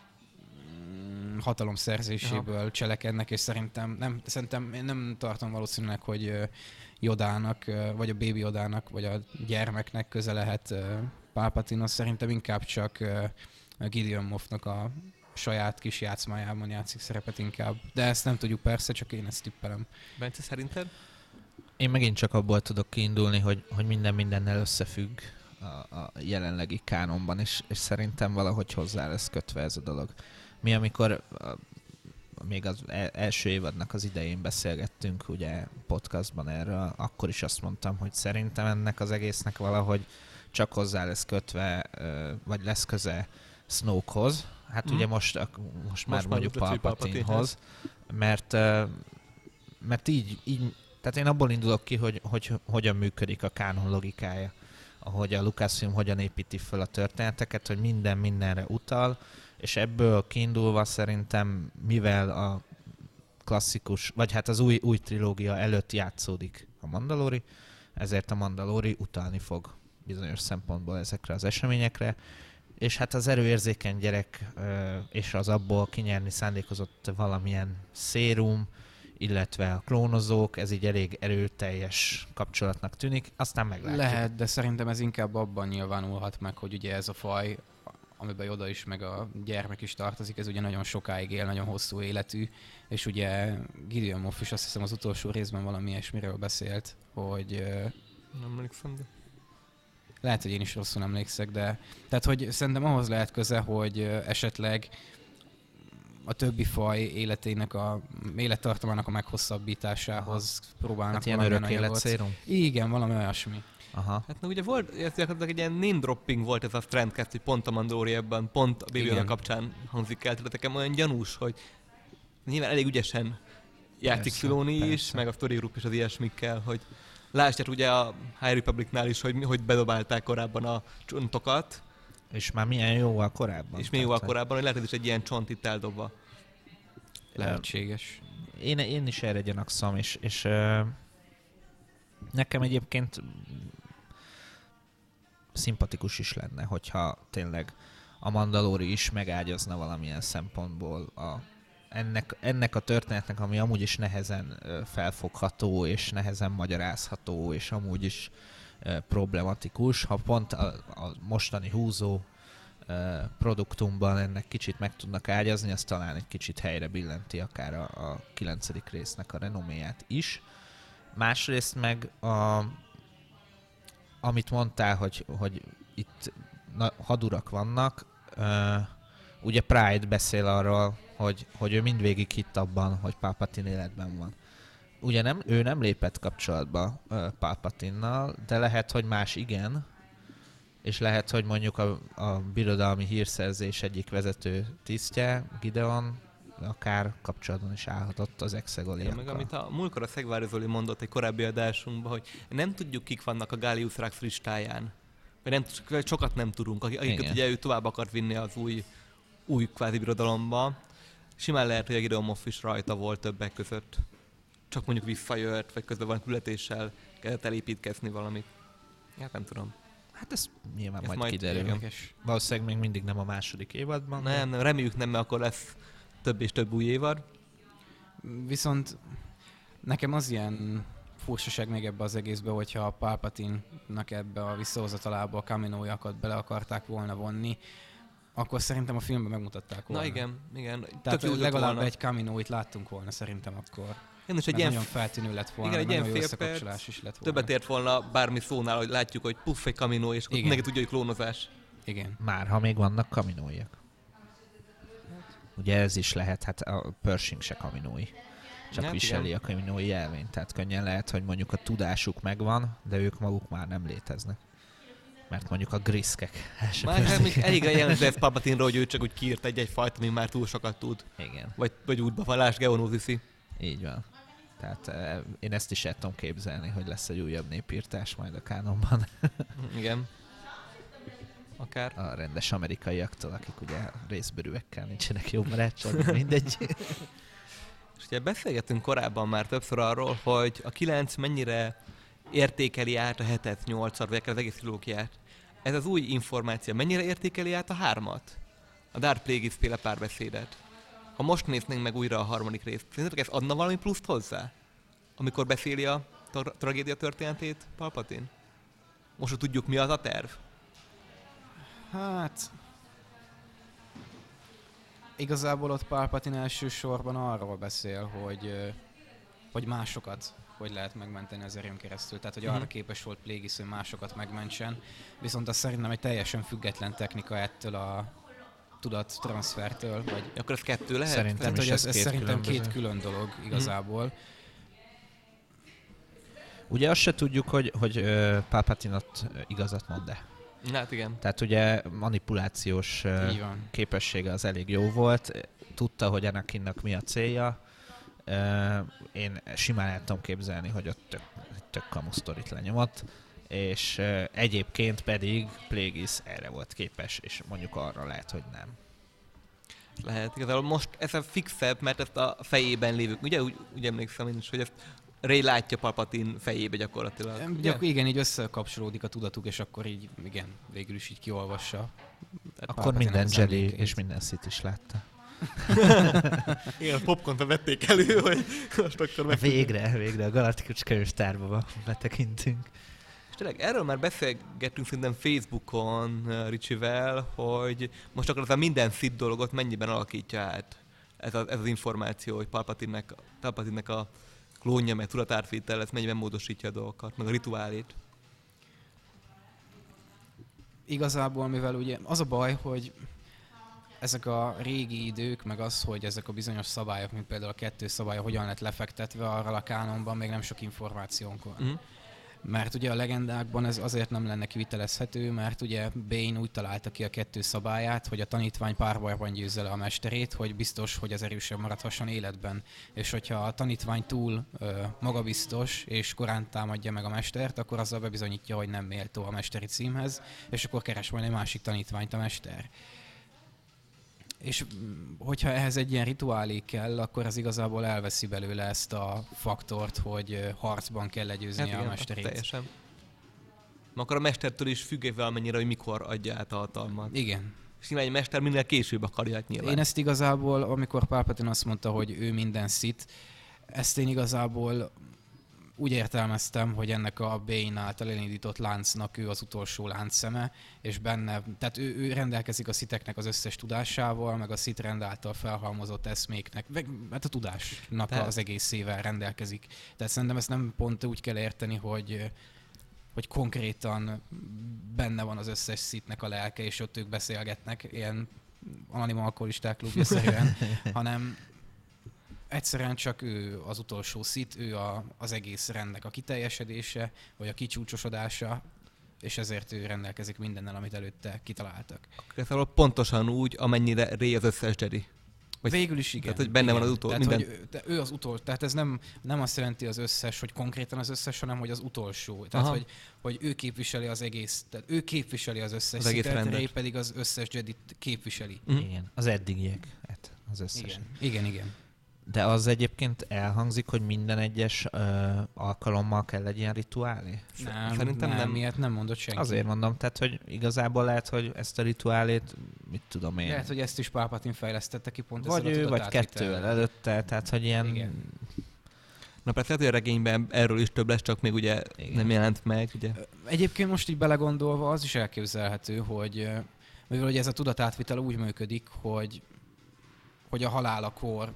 mm, hatalom szerzéséből Aha. cselekednek, és szerintem nem, szerintem én nem tartom valószínűleg, hogy Yodának, vagy a Baby Yodának, vagy a gyermeknek köze lehet Palpatinehoz, szerintem inkább csak Gideon Moffnak a saját kis játszmájában játszik szerepet inkább. De ezt nem tudjuk persze, csak én ezt tippelem. Bence, szerinted? Én megint csak abból tudok kiindulni, hogy, hogy minden mindennel összefügg a, a jelenlegi kánonban, és, és szerintem valahogy hozzá lesz kötve ez a dolog. Mi amikor a, még az első évadnak az idején beszélgettünk ugye podcastban erről, akkor is azt mondtam, hogy szerintem ennek az egésznek valahogy csak hozzá lesz kötve, vagy lesz köze Snokehoz. Hát mm. ugye most, most, most már mondjuk Palpatinehoz, mert, mert így, így, tehát én abból indulok ki, hogy, hogy hogyan működik a kánon logikája, ahogy a Lucasfilm hogyan építi fel a történeteket, hogy minden mindenre utal, és ebből kiindulva szerintem, mivel a klasszikus, vagy hát az új, új trilógia előtt játszódik a Mandalori, ezért a Mandalori utalni fog bizonyos szempontból ezekre az eseményekre, és hát az erőérzékeny gyerek és az abból kinyerni szándékozott valamilyen szérum, illetve a klónozók, ez így elég erőteljes kapcsolatnak tűnik, aztán meglátjuk. Lehet, de szerintem ez inkább abban nyilvánulhat meg, hogy ugye ez a faj, amiben Yoda is, meg a gyermek is tartozik, ez ugye nagyon sokáig él, nagyon hosszú életű, és ugye Gideon Moff is azt hiszem az utolsó részben valami ilyesmiről beszélt, hogy... Nem emlékszem, de... Lehet, hogy én is rosszul emlékszek, de... Tehát, hogy szerintem ahhoz lehet köze, hogy esetleg a többi faj életének a élettartamának a meghosszabbításához Aha. próbálnak hát ilyen örök életszérum? Igen, valami olyasmi. Aha. Hát na ugye volt, egy ilyen name dropping volt ez a Strandcast, hogy pont a Mandalori ebben, pont a Baby Yoda kapcsán hangzik el, tehát nekem olyan gyanús, hogy nyilván elég ügyesen játszik Persze, Filoni is, persze. meg a Story Group is az ilyesmikkel, hogy lásd, ugye a High Republicnál is, hogy, hogy bedobálták korábban a csontokat, És már milyen jó a korábban. és mi jó a tehát, korábban, hogy lehet, hogy is egy ilyen csont itt eldobva. Lehetséges. Én, én is erre gyanakszom, és, és uh, nekem egyébként szimpatikus is lenne, hogyha tényleg a Mandalori is megágyazna valamilyen szempontból a, ennek, ennek a történetnek, ami amúgy is nehezen uh, felfogható, és nehezen magyarázható, és amúgy is uh, problematikus. Ha pont a, a mostani húzó uh, produktumban ennek kicsit meg tudnak ágyazni, az talán egy kicsit helyre billenti akár a, a kilencedik résznek a renoméját is. Másrészt meg a, amit mondtál, hogy, hogy itt na, hadurak vannak, uh, ugye Pride beszél arról, hogy, hogy ő mindvégig hitt abban, hogy Palpatine életben van. Ugye nem, ő nem lépett kapcsolatba uh, Palpatinnal, de lehet, hogy más igen, és lehet, hogy mondjuk a, a birodalmi hírszerzés egyik vezető tisztje, Gideon, akár kapcsolatban is állhatott az exegoliakkal. Meg amit a múltkor a Szegvári Zoli mondott egy korábbi adásunkban, hogy nem tudjuk, kik vannak a Gallius Rax listáján. Vagy nem, sokat nem tudunk, akiket Igen. ugye ő tovább akart vinni az új, új kvázi birodalomba. Simán lehet, hogy a Gideon Moff is rajta volt többek között. Csak mondjuk visszajött, vagy közben van küldetéssel kellett elépítkezni valamit. Hát nem tudom. Hát ez nyilván Ez majd, majd kiderül. Érdekes. Valószínűleg még mindig nem a második évadban. de- Nem, nem, reméljük nem, mert akkor lesz több és több új évad. Viszont nekem az ilyen furcsaság még ebbe az egészbe, hogyha a Palpatine-nak ebbe a visszahozatalába a Kaminoiakat bele akarták volna vonni, akkor szerintem a filmben megmutatták volna. Na igen, igen. Tehát Tök jó legalább volna. egy Kaminoit láttunk volna szerintem akkor. Én is egy Egy ilyen nagyon feltűnő lett volna, igen, egy nagyon ilyen jó fél összekapcsolás perc, is lett volna. többet ért volna bármi szónál, hogy látjuk, hogy puff egy kaminó, és akkor Igen. mindenki tudja, hogy klónozás. Igen. Már, ha még vannak kaminóiak. Ugye ez is lehet, hát a Pershing se kaminói. Csak Hát viseli igen. a kaminói jelvényt. Tehát könnyen lehet, hogy mondjuk a tudásuk megvan, de ők maguk már nem léteznek. Mert mondjuk a griszkek el sem Már hát férzik. még elég a jelent lesz Palpatine-ról, hogy ő csak úgy kiírt egy-egy fajt, ami már túl sokat tud. Igen, Vagy, vagy útba van, lásd Geonóziszi. így van. Tehát eh, én ezt is el tudom képzelni, hogy lesz egy újabb népírtás majd a kánonban. Igen. Akár. A rendes amerikaiaktól, akik ugye részbőrűekkel nincsenek jó barátságban, mindegy. És ugye beszélgettünk korábban már többször arról, hogy a kilenc mennyire értékeli át a hetet, nyolcat, vagy akár az egész trilógiát. Ez az új információ mennyire értékeli át a hármat? A Darth Plagueis féle párbeszédet. Ha most néznénk meg újra a harmadik részt, szerintetek ez adna valami pluszt hozzá? Amikor beszéli a tra- tragédia történetét Palpatine? Most, hogy tudjuk, mi az a terv? Hát... Igazából ott Palpatine elsősorban arról beszél, hogy, ö, hogy másokat hogy lehet megmenteni az erőn keresztül. Tehát, hogy Mhm. arra képes volt Plagueis, hogy másokat megmentsen. Viszont az szerintem egy teljesen független technika ettől a tudattranszfertől. Vagy... Akkor ez kettő lehet? Szerintem Tehát, is hogy ez, ez ez két szerintem különböző. két külön dolog igazából. Ugye azt se tudjuk, hogy, hogy uh, Palpatine ott ö, igazat mond-e. Hát igen. Tehát ugye manipulációs uh, Így van. képessége az elég jó volt. Tudta, hogy Anakinnak mi a célja. Uh, én simán el tudom képzelni, hogy ott tök, tök kamusztorit lenyomott. És uh, egyébként pedig Plagueis erre volt képes, és mondjuk arra lehet, hogy nem. Lehet. Igazából most ez a fixebb, mert ezt a fejében lévők, ugye úgy, úgy emlékszem én is, hogy ezt Rey látja Palpatine fejébe gyakorlatilag. Em, Ugye? Gyak, igen, így összekapcsolódik a tudatuk, és akkor így, igen, végül is így kiolvassa. Tehát Akkor Palpatine minden az Jedi emlékeit. és minden Sith is látta. Igen, a popcornt vették elő, hogy most akkor meg... Végre, végre a Galaktikus könyvtárba betekintünk. És tényleg erről már beszélgettünk szerintem Facebookon uh, Ricsivel, hogy most akkor az a minden Sith dolgot mennyiben alakítja át ez, a, ez az információ, hogy Palpatine-nek, Palpatine-nek a klónja, meg tudatátvétel, ez mennyiben módosítja a dolgokat, meg a rituálét. Igazából, mivel ugye az a baj, hogy ezek a régi idők, meg az, hogy ezek a bizonyos szabályok, mint például a kettő szabálya hogyan lett lefektetve, arra a kánonban még nem sok információnk van. Mm. Mert ugye a legendákban ez azért nem lenne kivitelezhető, mert ugye Bane úgy találta ki a kettő szabályát, hogy a tanítvány párbajban győzze le a mesterét, hogy biztos, hogy az erősebb maradhasson életben. És hogyha a tanítvány túl ö, magabiztos és korán támadja meg a mestert, akkor azzal bebizonyítja, hogy nem méltó a mesteri címhez, és akkor keres majd egy másik tanítványt a mester. És hogyha ehhez egy ilyen rituálé kell, akkor az igazából elveszi belőle ezt a faktort, hogy harcban kell legyőzni hát a mesterét. Teljesen. Akkor a mestertől is függve amennyire, hogy mikor adja át a hatalmat. Igen. És nyilván egy mester minél később akarja nyilván. Én ezt igazából, amikor Palpatine azt mondta, hogy ő minden Sith, ezt én igazából úgy értelmeztem, hogy ennek a Bane által elindított láncnak ő az utolsó láncszeme, és benne, tehát ő, ő rendelkezik a sziteknek az összes tudásával, meg a Sith rend által felhalmozott eszméknek, meg hát a tudásnak tehát az egészével rendelkezik. Tehát szerintem ezt nem pont úgy kell érteni, hogy, hogy konkrétan benne van az összes Sithnek a lelke, és ott ők beszélgetnek, ilyen anonim alkoholisták klubja-szerűen, hanem egyszerűen csak ő az utolsó Sith, ő a, az egész rendnek a kiteljesedése, vagy a kicsúcsosodása, és ezért ő rendelkezik mindennel, amit előtte kitaláltak. Szóval pontosan úgy, amennyire Rey az összes Jedi. Vagy végül is igen. Tehát, hogy benne igen. van az utolsó. Tehát, minden... hogy ő az utolsó. Tehát ez nem, nem azt jelenti az összes, hogy konkrétan az összes, hanem hogy az utolsó. Tehát, hogy, hogy ő képviseli az egész, tehát ő képviseli az összes az Sith-et, Rey pedig az összes Jedit képviseli. Mm. Igen, az eddigiek. Hát az összes. Igen, igen. igen. De az egyébként elhangzik, hogy minden egyes ö, alkalommal kell egy ilyen rituálé? Nem, Szerintem nem, nem. Ilyet nem mondott senki. Azért mondom, tehát, hogy igazából lehet, hogy ezt a rituálét, mit tudom én. Lehet, hogy ezt is Palpatine fejlesztette ki pont vagy ezzel ő, a vagy kettővel előtte, tehát, hogy ilyen... Igen. Na persze, hogy a regényben erről is több lesz, csak még ugye igen. nem jelent meg, ugye. Egyébként most így belegondolva az is elképzelhető, hogy mivel hogy ez a tudatátvitel úgy működik, hogy, hogy a halálakor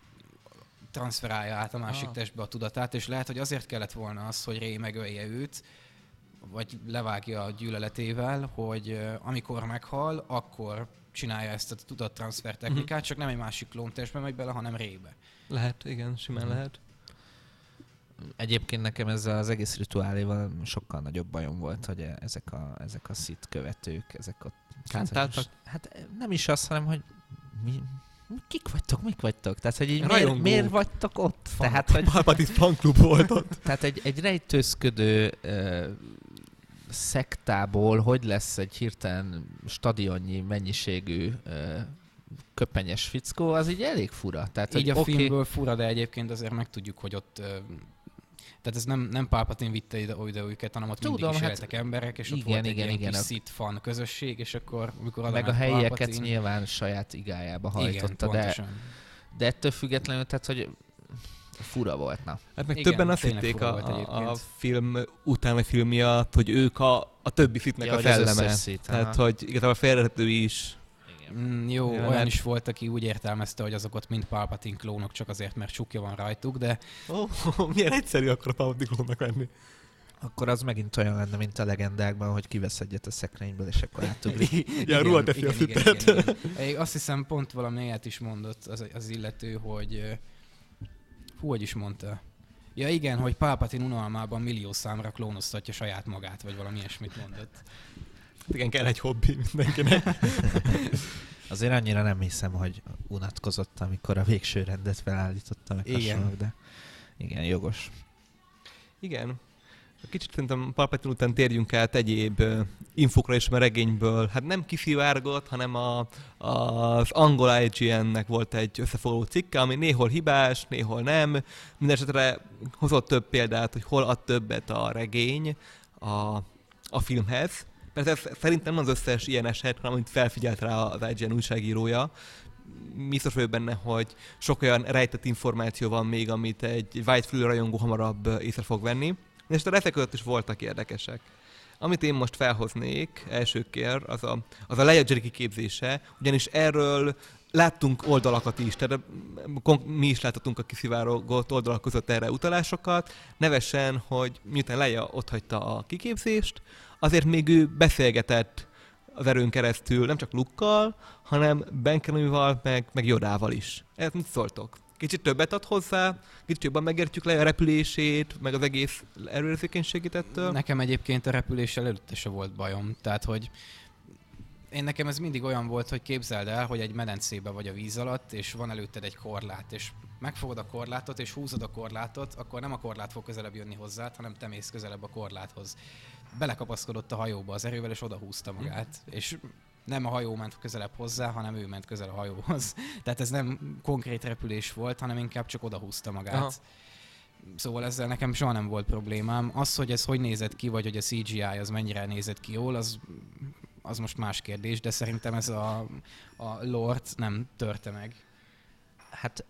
transferálja át a másik ah. testbe a tudatát, és lehet, hogy azért kellett volna az, hogy Rey megölje őt, vagy levágja a gyűlöletével, hogy uh, amikor meghal, akkor csinálja ezt a tudattranszfer technikát, uh-huh. csak nem egy másik klóntestbe megy bele, hanem Reybe. Lehet, igen, simán uh-huh. lehet. Egyébként nekem ezzel az egész rituáléval sokkal nagyobb bajom volt, hogy ezek a, ezek a Sith követők, ezek a... Kántáltak? Hát nem is az, hanem, hogy mi... Kik vagytok, mik vagytok? Tehát, hogy így miért, miért vagytok ott? Fan, tehát, hogy... Palpatine fanklub volt ott. Tehát egy, egy rejtőzködő uh, szektából hogy lesz egy hirtelen stadionnyi mennyiségű uh, köpenyes fickó, az így elég fura. Tehát, így hogy a okay... filmből fura, de egyébként azért megtudjuk, hogy ott... Uh, tehát ez nem, nem Palpatine vitte ide, ide őket, hanem ott Tudom, mindig is éltek hát emberek, és igen, ott volt igen, egy igen, ilyen kis Sith fan közösség, és akkor amikor meg a helyieket Palpatine... nyilván saját igájába hajtotta, igen, de, de ettől függetlenül, tehát, hogy fura volt, na. Hát meg igen, többen azt hitték a, a, a film után, vagy film miatt, hogy ők a, a többi Sithnek ja, a szelleme. Tehát, hogy igazából félrehető is. Mm, jó, ja, olyan hát... is volt, aki úgy értelmezte, hogy azok ott mind Palpatine klónok, csak azért, mert csukja van rajtuk, de... Oh, oh, milyen egyszerű akkor a Palpatine klónnak lenni. Akkor az megint olyan lenne, mint a legendákban, hogy kivesz egyet a szekrényből, és akkor átugrik. Ja, róla teszi a Sithet. Azt hiszem, pont valami ilyet is mondott az, az illető, hogy... Hú, hogy is mondta? Ja igen, hogy Palpatine unalmában millió számra klónoztatja saját magát, vagy valami ilyesmit mondott. Igen, kell egy hobbi mindenkinek. Azért annyira nem hiszem, hogy unatkozott, amikor a végső rendet felállította meg hasonlók, de igen, jogos. Igen. Kicsit szerintem Palpatine után térjünk át egyéb uh, infokra is, mert regényből, hát nem kiszivárgott, hanem a, a, az angol I G N-nek volt egy összefoglaló cikke, ami néhol hibás, néhol nem. Mindenesetre hozott több példát, hogy hol ad többet a regény a, a filmhez. Persze ez szerintem nem az összes ilyen eset, hanem amit felfigyelt rá az I G N újságírója. Biztos vagyok benne, hogy sok olyan rejtett információ van még, amit egy Whitefülű rajongó hamarabb észre fog venni. És a ezek között is voltak érdekesek. Amit én most felhoznék elsőkér, az a, az a Leia Jedi kiképzése, ugyanis erről láttunk oldalakat is, tehát mi is láthatunk a kiszivárogott oldalak között erre utalásokat, nevesen, hogy miután Leia otthagyta a kiképzést, azért még ő beszélgetett az erőn keresztül nem csak Luke-kal, hanem Ben Kenobi-val, meg, meg Yodával is. Ezt mit szóltok? kicsit többet ad hozzá, kicsit jobban megértjük le a repülését, meg az egész erőérzékenységét ettől. Nekem egyébként a repüléssel előtte se volt bajom, tehát hogy én nekem ez mindig olyan volt, hogy képzeld el, hogy egy medencébe vagy a víz alatt, és van előtted egy korlát, és megfogod a korlátot, és húzod a korlátot, akkor nem a korlát fog közelebb jönni hozzád, hanem te mész közelebb a korláthoz. Belekapaszkodott a hajóba az erővel, és odahúzta magát. Mm. És nem a hajó ment közelebb hozzá, hanem ő ment közel a hajóhoz. Tehát ez nem konkrét repülés volt, hanem inkább csak odahúzta magát. Aha. Szóval ezzel nekem soha nem volt problémám. Az, hogy ez hogy nézett ki, vagy hogy a cé gé í az mennyire nézett ki jól, az, az most más kérdés, de szerintem ez a, a lore nem törte meg. Hát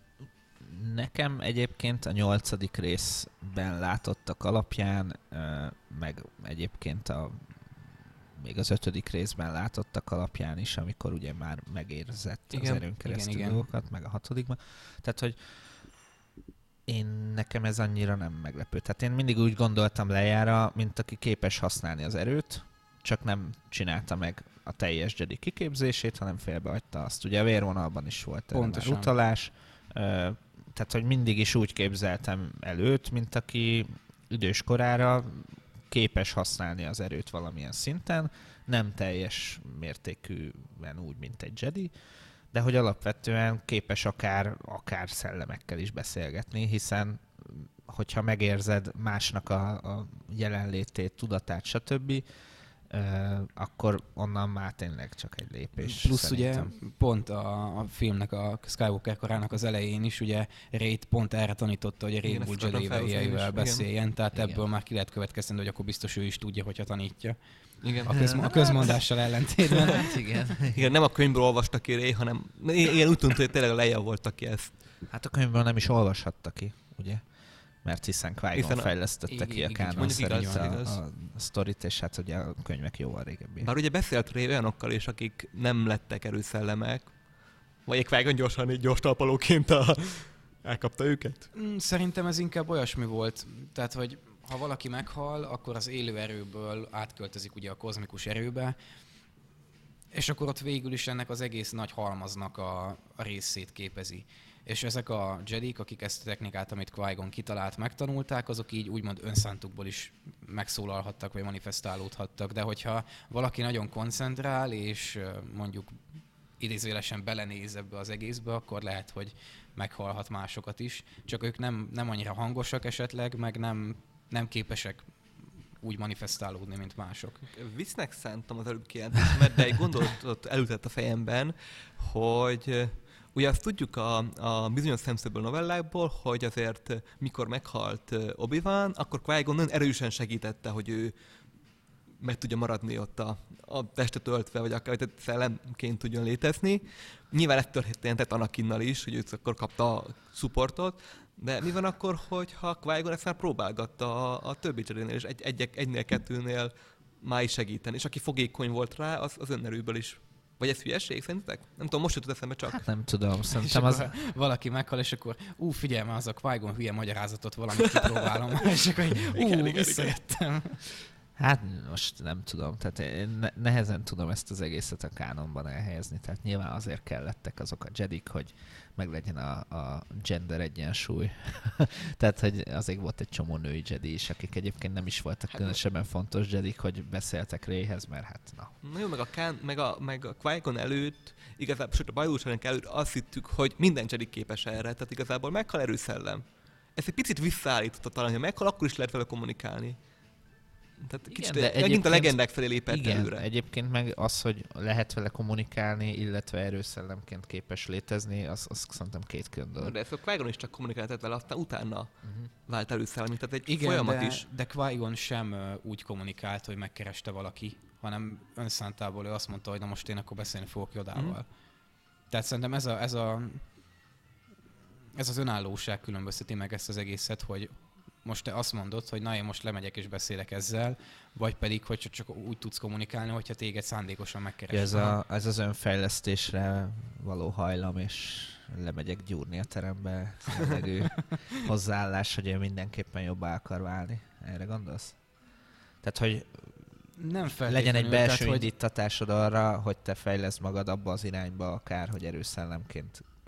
nekem egyébként a nyolcadik részben látottak alapján, meg egyébként a még az ötödik részben látottak alapján is, amikor ugye már megérzett igen, az erőn keresztül igen, dolgokat, igen. meg a hatodikban. Tehát, hogy én nekem ez annyira nem meglepő. Tehát én mindig úgy gondoltam Leiára, mint aki képes használni az erőt, csak nem csinálta meg a teljes Jedi kiképzését, hanem félbehagyta azt. Ugye a vérvonalban is volt már utalás, tehát, hogy mindig is úgy képzeltem előtt, mint aki idős korára képes használni az erőt valamilyen szinten, nem teljes mértékűen úgy, mint egy Jedi, de hogy alapvetően képes akár, akár szellemekkel is beszélgetni, hiszen hogyha megérzed másnak a, a jelenlétét, tudatát, stb., Uh, akkor onnan már tényleg csak egy lépés. Plusz szerintem. ugye pont a, a filmnek, a Skywalker korának az elején is ugye Rey-t pont erre tanította, hogy a Rainbow Jedi-vel beszéljen, igen. Tehát igen. ebből már ki lehet következteni, hogy akkor biztos ő is tudja, hogyha tanítja. Igen. A, közm- a közmondással ellentétben. Hát igen. igen, nem a könyvből olvasta ki Rey, hanem igen, úgy tűnt, hogy tényleg a Leia volt, aki ezt. Hát a könyvből nem is olvashatta ki, ugye? Mert hiszen Qui-Gon fejlesztette ki a kánon szerint a, a, a sztorit, és hát ugye a könyvek jóval régebbi. Bár ugye beszélt Rey olyanokkal is, akik nem lettek erőszellemek, vagy egy Qui-Gon gyorsan, így gyors talpalóként a... elkapta őket? Szerintem ez inkább olyasmi volt, tehát hogy ha valaki meghal, akkor az élő erőből átköltözik ugye a kozmikus erőbe, és akkor ott végül is ennek az egész nagy halmaznak a, a részét képezi. És ezek a Jedik, akik ezt a technikát, amit Qui-Gon kitalált, megtanulták, azok így úgymond önszántukból is megszólalhattak, vagy manifestálódhattak. De hogyha valaki nagyon koncentrál, és mondjuk idézőjelesen belenéz ebbe az egészbe, akkor lehet, hogy meghalhat másokat is. Csak ők nem, nem annyira hangosak esetleg, meg nem, nem képesek úgy manifestálódni, mint mások. Visznek szántam az előbb kijelentésemet, de egy gondolatot elütött a fejemben, hogy ugye azt tudjuk a, a bizonyos szemszögből novellákból, hogy azért mikor meghalt Obi-Wan, akkor Qui-Gon nagyon erősen segítette, hogy ő meg tudja maradni ott a, a testet öltve, vagy akár hogy szellemként tudjon létezni. Nyilván ez történt Anakinnal is, hogy ő akkor kapta a supportot, de mi van akkor, hogyha Qui-Gon ezt már próbálgatta a, a többi Jedinél, és egy, egy, egynél, kettőnél már is segíteni, és aki fogékony volt rá, az, az önerőből is. Vagy ez hülyeség szerintetek? Nem tudom, most jutott eszembe csak. Hát nem tudom, szerintem az... valaki meghal, és akkor ú, figyelj már, az a Qui-Gon hülye magyarázatot valamit kipróbálom, és akkor ú, visszajöttem. Hát most nem tudom, tehát én ne- nehezen tudom ezt az egészet a kánonban elhelyezni, tehát nyilván azért kellettek azok a Jedik, hogy meglegyen a, a gender egyensúly. Tehát, hogy azért volt egy csomó női Jedi is, akik egyébként nem is voltak hát különösebben fontos Jedik, hogy beszéltek Reyhez, mert hát na. Na jó, meg a, Kán, meg a, meg a Qui-Gon előtt, igazából, sőt a bajlóságnak előtt azt hittük, hogy minden Jedi képes erre, tehát igazából meghal erőszellem. Ez egy picit visszaállította talán, hogy meghal, akkor is lehet vele kommunikálni. Tehát igen, kicsit, de megint a legendák felé lépett igen, előre. Egyébként meg az, hogy lehet vele kommunikálni, illetve erőszellemként képes létezni, az, az szerintem két külön dolog. De ezt a Qui-Gon is csak kommunikáltat vele, aztán utána uh-huh. vált erőszellem, tehát egy igen, folyamat de, is. de Qui-Gon sem uh, úgy kommunikált, hogy megkereste valaki, hanem önszántából ő azt mondta, hogy na most én akkor beszélni fogok Jodával. Uh-huh. Tehát szerintem ez a, ez a ez az önállóság különbözteti meg ezt az egészet, hogy most te azt mondod, hogy na én most lemegyek és beszélek ezzel, vagy pedig, hogy csak úgy tudsz kommunikálni, hogyha téged szándékosan megkeresnek. Ez, a, ez az önfejlesztésre való hajlam, és lemegyek gyúrni a terembe, szövegű hozzáállás, hogy ő mindenképpen jobbá akar válni. Erre gondolsz? Tehát, hogy nem legyen egy belső tehát, indítatásod hogy... arra, hogy te fejleszd magad abba az irányba, akár, hogy erőszellemként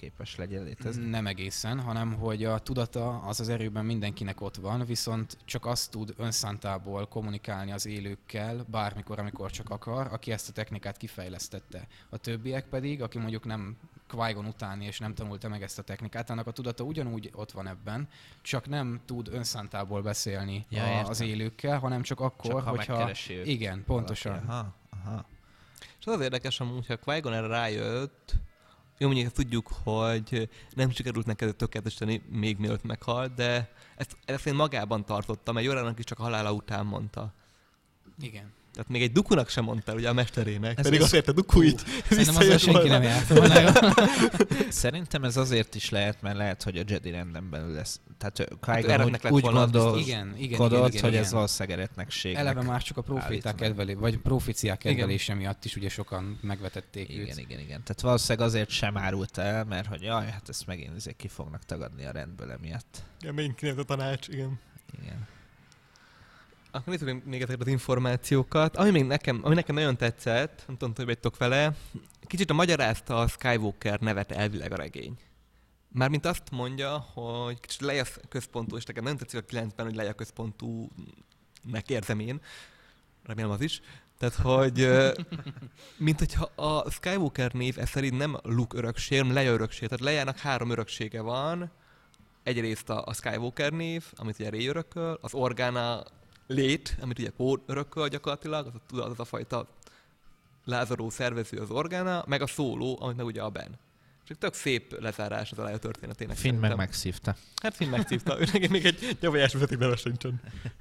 képes legyen létezni? Nem egészen, hanem hogy a tudata az az erőben mindenkinek ott van, viszont csak azt tud önszántából kommunikálni az élőkkel bármikor, amikor csak akar, aki ezt a technikát kifejlesztette. A többiek pedig, aki mondjuk nem Qui-Gon utáni és nem tanulta meg ezt a technikát, annak a tudata ugyanúgy ott van ebben, csak nem tud önszántából beszélni Ja, a, az élőkkel, hanem csak akkor, csak, ha hogyha... megkeresi őt. Igen, pontosan. Valaki. Aha, aha. És az az érdekes amúgy, ha Qui-Gon erre rájött, jó, mondjuk ezt tudjuk, hogy nem sikerült neked tökéletesíteni még mielőtt meghalt, de ezt, ezt én magában tartottam, mert Yoda-nak is csak a halála után mondta. Igen. Tehát még egy Dookunak sem mondta ugye a mesterének, Ez pedig az- azért a Dooku így Szerintem azzal visszajött senki volna. nem járt volna. Szerintem ez azért is lehet, mert lehet, hogy a Jedi renden belül lesz. Tehát Qui-Gon Eretnek úgy, lett úgy volna az gondolkodott, biztos. Igen, igen, igen, igen, hogy igen. ez valószínűleg eretnekségnek. Eleve már csak a proféták állítva. kedvelé, vagy proféciák Igen. kedvelése miatt is ugye sokan megvetették Igen, őt. igen, igen. Tehát valószínűleg azért sem árult el, mert hogy jaj, hát ezt megint azért ki fognak tagadni a rendből emiatt. Igen, megint kinőtt a tanács, igen. Igen. Akkor nézzük még ezeket az információkat. Ami még nekem, ami nekem nagyon tetszett, nem tudom, hogy vagytok vele, kicsit a magyarázta a Skywalker nevet elvileg a regény. Mármint azt mondja, hogy kicsit Leia központú, és nekem nagyon tetszik a kilencben, hogy Leia központúnek érzem én. Remélem az is. Tehát, hogy ö, mint hogyha a Skywalker név ez szerint nem Luke örökség, hanem Leia örökség. Tehát Leiának három öröksége van. Egyrészt a, a Skywalker név, amit ugye Rey örököl, az Organa lét, amit ugye Poe örököl gyakorlatilag, az a, az a fajta lázadó szervező az Organa, meg a Solo, amit meg ugye a Ben. És tök szép lezárás az a Leia történetének. Finn meg szerintem. megszívta. Hát Finn megszívta, és neki még egy nyavajás vezetik neve sincsen.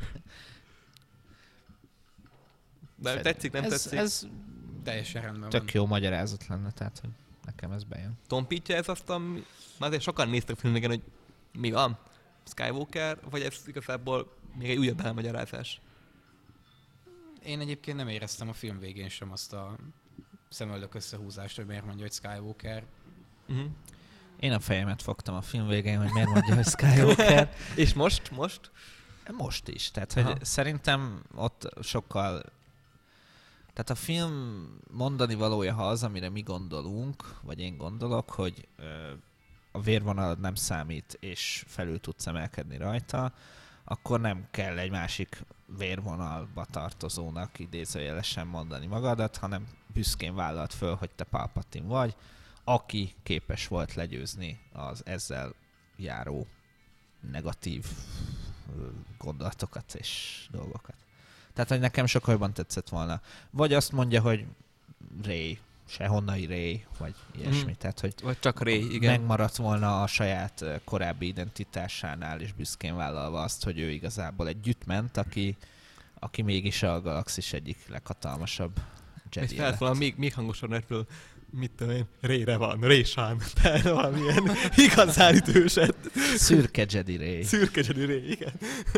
De Szerintem. tetszik, nem ez, tetszik? Ez Teljesen rendben tök van. jó magyarázat lenne, tehát hogy nekem ez bejön. Tompítja ez azt, ami... Már azért sokan néztek filmben, hogy mi van? Skywalker, vagy ez igazából még egy újabb elmagyarázás? Én egyébként nem éreztem a film végén sem azt a szemöldök összehúzást, hogy miért mondja, hogy Skywalker. Uh-huh. Én a fejemet fogtam a film végén, hogy miért mondja, hogy Skywalker. És most? Most? Most is. Tehát, hogy Aha. szerintem ott sokkal... Tehát a film mondani valója, ha az, amire mi gondolunk, vagy én gondolok, hogy ö, a vérvonalad nem számít, és felül tudsz emelkedni rajta, akkor nem kell egy másik vérvonalba tartozónak idézőjelesen mondani magadat, hanem büszkén vállalt föl, hogy te Palpatine vagy, aki képes volt legyőzni az ezzel járó negatív ö, gondolatokat és dolgokat. Tehát, hogy nekem sokkal jobban tetszett volna. Vagy azt mondja, hogy Rey, sehonnai Rey, vagy ilyesmi. Mm. Tehát, hogy Vagy csak Rey, igen. megmaradt volna a saját ö, korábbi identitásánál, és büszkén vállalva azt, hogy ő igazából egy gyütment, aki, aki mégis a galaxis egyik leghatalmasabb És Jedi felett lett. volna még, még hangosan repül, mit tudom én, Rayre van, Ray-Shan, tehát valamilyen igazán időset. Szürke Jedi Rey. Szürke Jedi Ray, igen.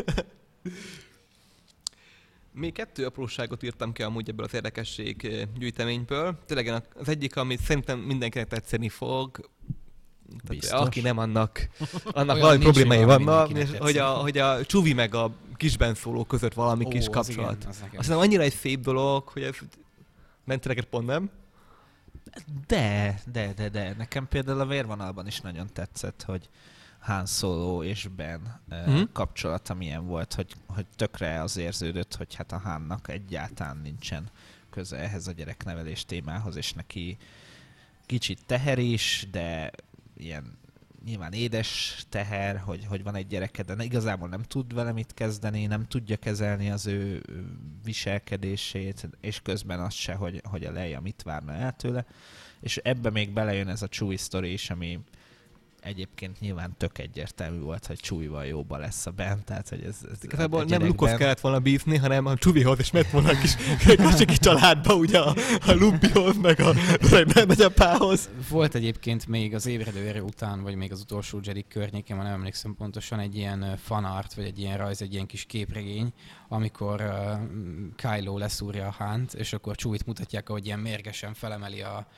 Még kettő apróságot írtam ki amúgy ebből az érdekesség eh, gyűjteményből. Tényleg az egyik, amit szerintem mindenkinek tetszeni fog, tehát, Biztos. aki nem annak, annak Olyan valami nincs, problémái hogy valami vannak, mindenkinek és hogy a, tetszik. hogy a Csuvi meg a kisben szóló között valami Ó, kis az kapcsolat. igen, az nekem Azt is. hiszem annyira egy szép dolog, hogy ez menteleket pont nem. De, de, de, de. Nekem például a vérvonalban is nagyon tetszett, hogy Han Solo és Ben Mhm. uh, kapcsolata milyen volt, hogy, hogy tökre az érződött, hogy hát a Hannak egyáltalán nincsen köze ehhez a gyereknevelés témához, és neki kicsit teher is, de ilyen nyilván édes teher, hogy, hogy van egy gyereke, de igazából nem tud vele mit kezdeni, nem tudja kezelni az ő viselkedését, és közben az se, hogy, hogy a Leia mit várna el tőle. És ebbe még belejön ez a Chewie sztori is, ami egyébként nyilván tök egyértelmű volt, hogy Chewie-val jóba lesz a Ben, tehát hogy ez, ez Igazából a nem gyerekben- Luke-hoz kellett volna bízni, hanem a Csuvihoz, és ment volna a kis kasiki családba, ugye a, a Lumpihoz, meg a öreg nagyapához. Volt egyébként még az ébredő erő után, vagy még az utolsó Jedi környéken, már nem emlékszem pontosan, egy ilyen ö, fanart, vagy egy ilyen rajz, egy ilyen kis képregény, amikor uh, Kylo leszúrja a Hánt, és akkor Chewie-t mutatják, ahogy ilyen mérgesen felemeli a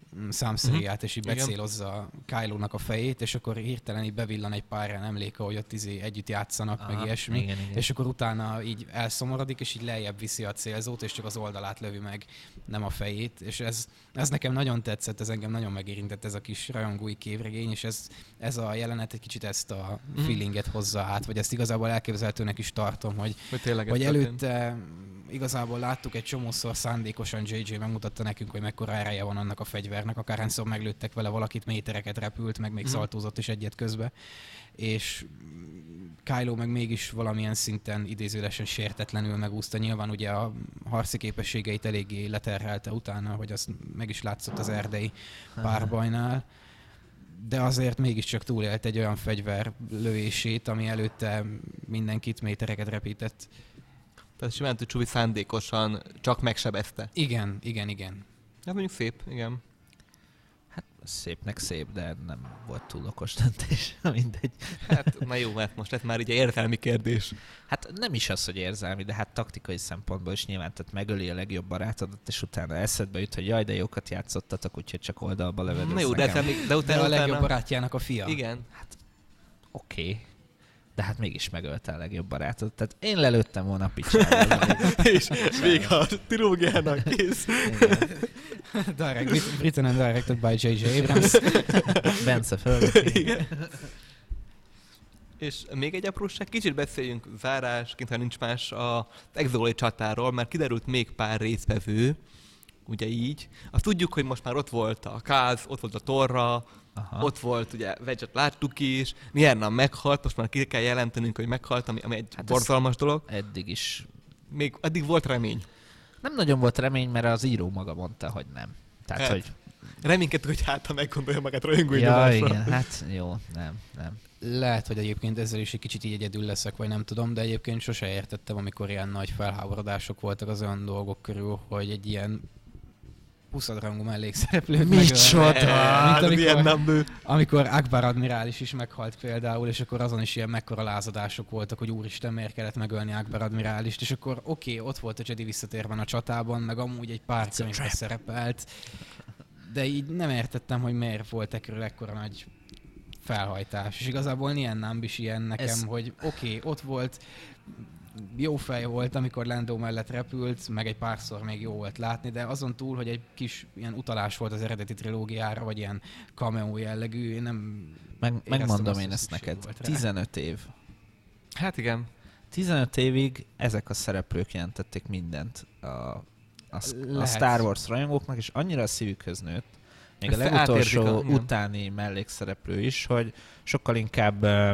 számszériát, és így Igen. becélozza Kylo-nak a fejét, és akkor hirtelen így bevillan egy pár ilyen emléke, hogy ott izé együtt játszanak, Aha, meg ilyesmi, igen, igen. és akkor utána így elszomorodik, és így lejjebb viszi a célzót, és csak az oldalát lövi meg, nem a fejét, és ez, ez nekem nagyon tetszett, ez engem nagyon megérintett, ez a kis rajongói képregény, és ez, ez a jelenet egy kicsit ezt a Mhm. feelinget hozza át, vagy ezt igazából elképzelhetőnek is tartom, hogy Hogy tényleg ez hogy történt. előtte igazából láttuk egy csomószor szándékosan jé jé megmutatta nekünk, hogy mekkora ereje van annak a fegyvernek, akárhányszor meglőttek vele valakit, métereket repült, meg még Mhm. szaltózott is egyet közbe, és Kylo meg mégis valamilyen szinten idézőlesen sértetlenül megúszta. Nyilván ugye a harci képességeit eléggé leterhelte utána, hogy az meg is látszott az erdei párbajnál, de azért mégiscsak túlélt egy olyan fegyver lövését, ami előtte mindenkit métereket repített. Tehát simán, hogy Csubi szándékosan csak megsebezte. Igen, igen, igen. Ez mondjuk szép, igen. Hát szépnek szép, de nem volt túl okos döntés. Mindegy. Hát, na jó, mert most ez már ugye érzelmi kérdés. Hát nem is az, hogy érzelmi, de hát taktikai szempontból is nyilván, tehát megöli a legjobb barátodat, és utána eszedbe jut, hogy jaj, de jókat játszottatok, úgyhogy csak oldalba lövöd. Na jó, de, nekem. ezzel még, de De utána, a legjobb utána... barátjának a fia. Igen. Oké. Okay. De hát mégis megölte a legjobb barátot. Tehát én lelőttem volna a picsába. És vége a trilógiának, kész. Direct, written and directed by jé jé Abrams. Bence föl. Igen. És még egy apróság, kicsit beszéljünk zárásként, ha nincs más, a Exolé csatáról, mert kiderült még pár résztvevő, ugye így. Azt tudjuk, hogy most már ott volt a Káz, ott volt a Torra, Aha. ott volt, ugye Wedge-et láttuk is, Niennan meghalt, most már ki kell jelentenünk, hogy meghalt, ami, ami egy Hát borzalmas dolog. Eddig is. Még addig volt remény. Nem nagyon volt remény, mert az író maga mondta, hogy nem. Tehát, Hát, hogy... Reménykedtük, hogy hát, ha meggondolja magát rajongói Ja, nyomásra. igen, hát jó, nem, nem. Lehet, hogy egyébként ezzel is egy kicsit így egyedül leszek, vagy nem tudom, de egyébként sose értettem, amikor ilyen nagy felháborodások voltak az olyan dolgok körül, hogy egy ilyen puszadrangú mellékszereplőt Micsoda! Hát, Mint ilyen amikor, nem bő. amikor Akbar admirális is meghalt például, és akkor azon is ilyen mekkora lázadások voltak, hogy úristen, miért kellett megölni Akbar admirálist, és akkor oké, okay, ott volt a Jedi visszatérben a csatában, meg amúgy egy pár könyvben szerepelt, de így nem értettem, hogy miért volt ekkor ekkora nagy felhajtás. És igazából Niennan is ilyen nekem, Ez... hogy oké, okay, ott volt, jó fej volt, amikor Lando mellett repült, meg egy párszor még jó volt látni, de azon túl, hogy egy kis ilyen utalás volt az eredeti trilógiára, vagy ilyen cameo jellegű, én nem Meg, éreztem megmondom azt, én hogy ezt szükség neked. volt rá. tizenöt év. Hát igen. tizenöt évig ezek a szereplők jelentették mindent a, a, a Lehet. Star Wars rajongóknak, és annyira a szívükhöz nőtt, még Ezt a legutolsó átérzik a- igen. utáni mellékszereplő is, hogy sokkal inkább uh,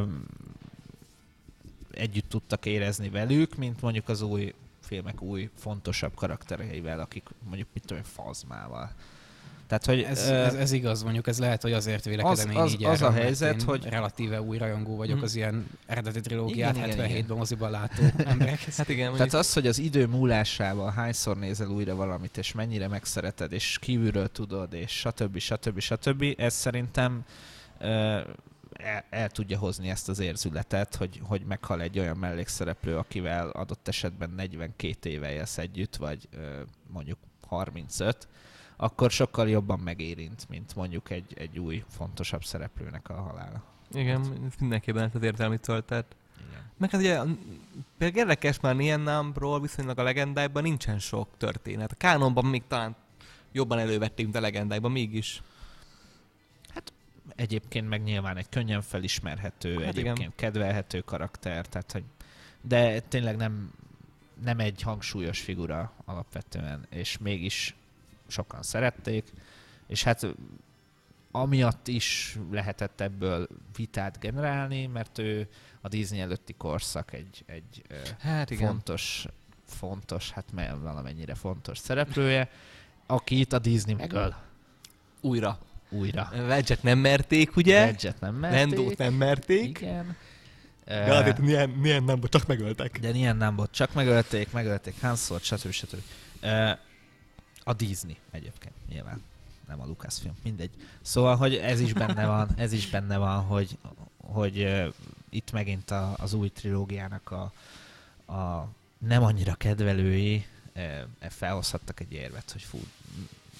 együtt tudtak érezni velük, mint mondjuk az új filmek új, fontosabb karaktereivel, akik mondjuk mit tudom, Fazmával. Tehát, hogy Ez, ö, ez, ez igaz, mondjuk ez lehet, hogy azért vélekedem az- én az- így az erről, a mert helyzet, én hogy- relatíve új rajongó vagyok Mhm. az ilyen eredeti trilógiát Igen, igen, hetvenhétben moziban látó emberekhez. Hát igen, Tehát mondjuk, az, hogy az idő múlásával hányszor nézel újra valamit, és mennyire megszereted, és kívülről tudod, és stb. stb. stb. Ez szerintem ö, el, el tudja hozni ezt az érzületet, hogy, hogy meghal egy olyan mellékszereplő, akivel adott esetben negyvenkét éve élsz együtt, vagy ö, mondjuk harmincöt, akkor sokkal jobban megérint, mint mondjuk egy, egy új, fontosabb szereplőnek a halála. igen, ez mindenképpen ez az érzelmi töltet. Igen. Meg hát ugye, például érdekes már Niennanról viszonylag a legendákban nincsen sok történet. A kánonban még talán jobban elővették, mint a legendákban, mégis. Egyébként meg nyilván egy könnyen felismerhető, Hát hát egyébként igen. kedvelhető karakter, tehát hogy de tényleg nem, nem egy hangsúlyos figura alapvetően, és mégis sokan szerették, és hát amiatt is lehetett ebből vitát generálni, mert ő a Disney előtti korszak egy, egy ö, Hát igen. fontos, fontos, hát me- valamennyire fontos szereplője, akit a Disney megöl Újra. újra. Wedge-et nem merték, ugye? Wedge-et nem merték. Lendót nem merték. Igen. De azért milyen, milyen nem, csak megöltek. De ilyen nem volt. Csak megölték, megölték Han Solo-t, stb. stb. Ö, A Disney egyébként, nyilván. Nem a Lucasfilm, mindegy. Szóval, hogy ez is benne van, ez is benne van, hogy, hogy uh, itt megint a, az új trilógiának a, a nem annyira kedvelői uh, felhozhattak egy érvet, hogy fú,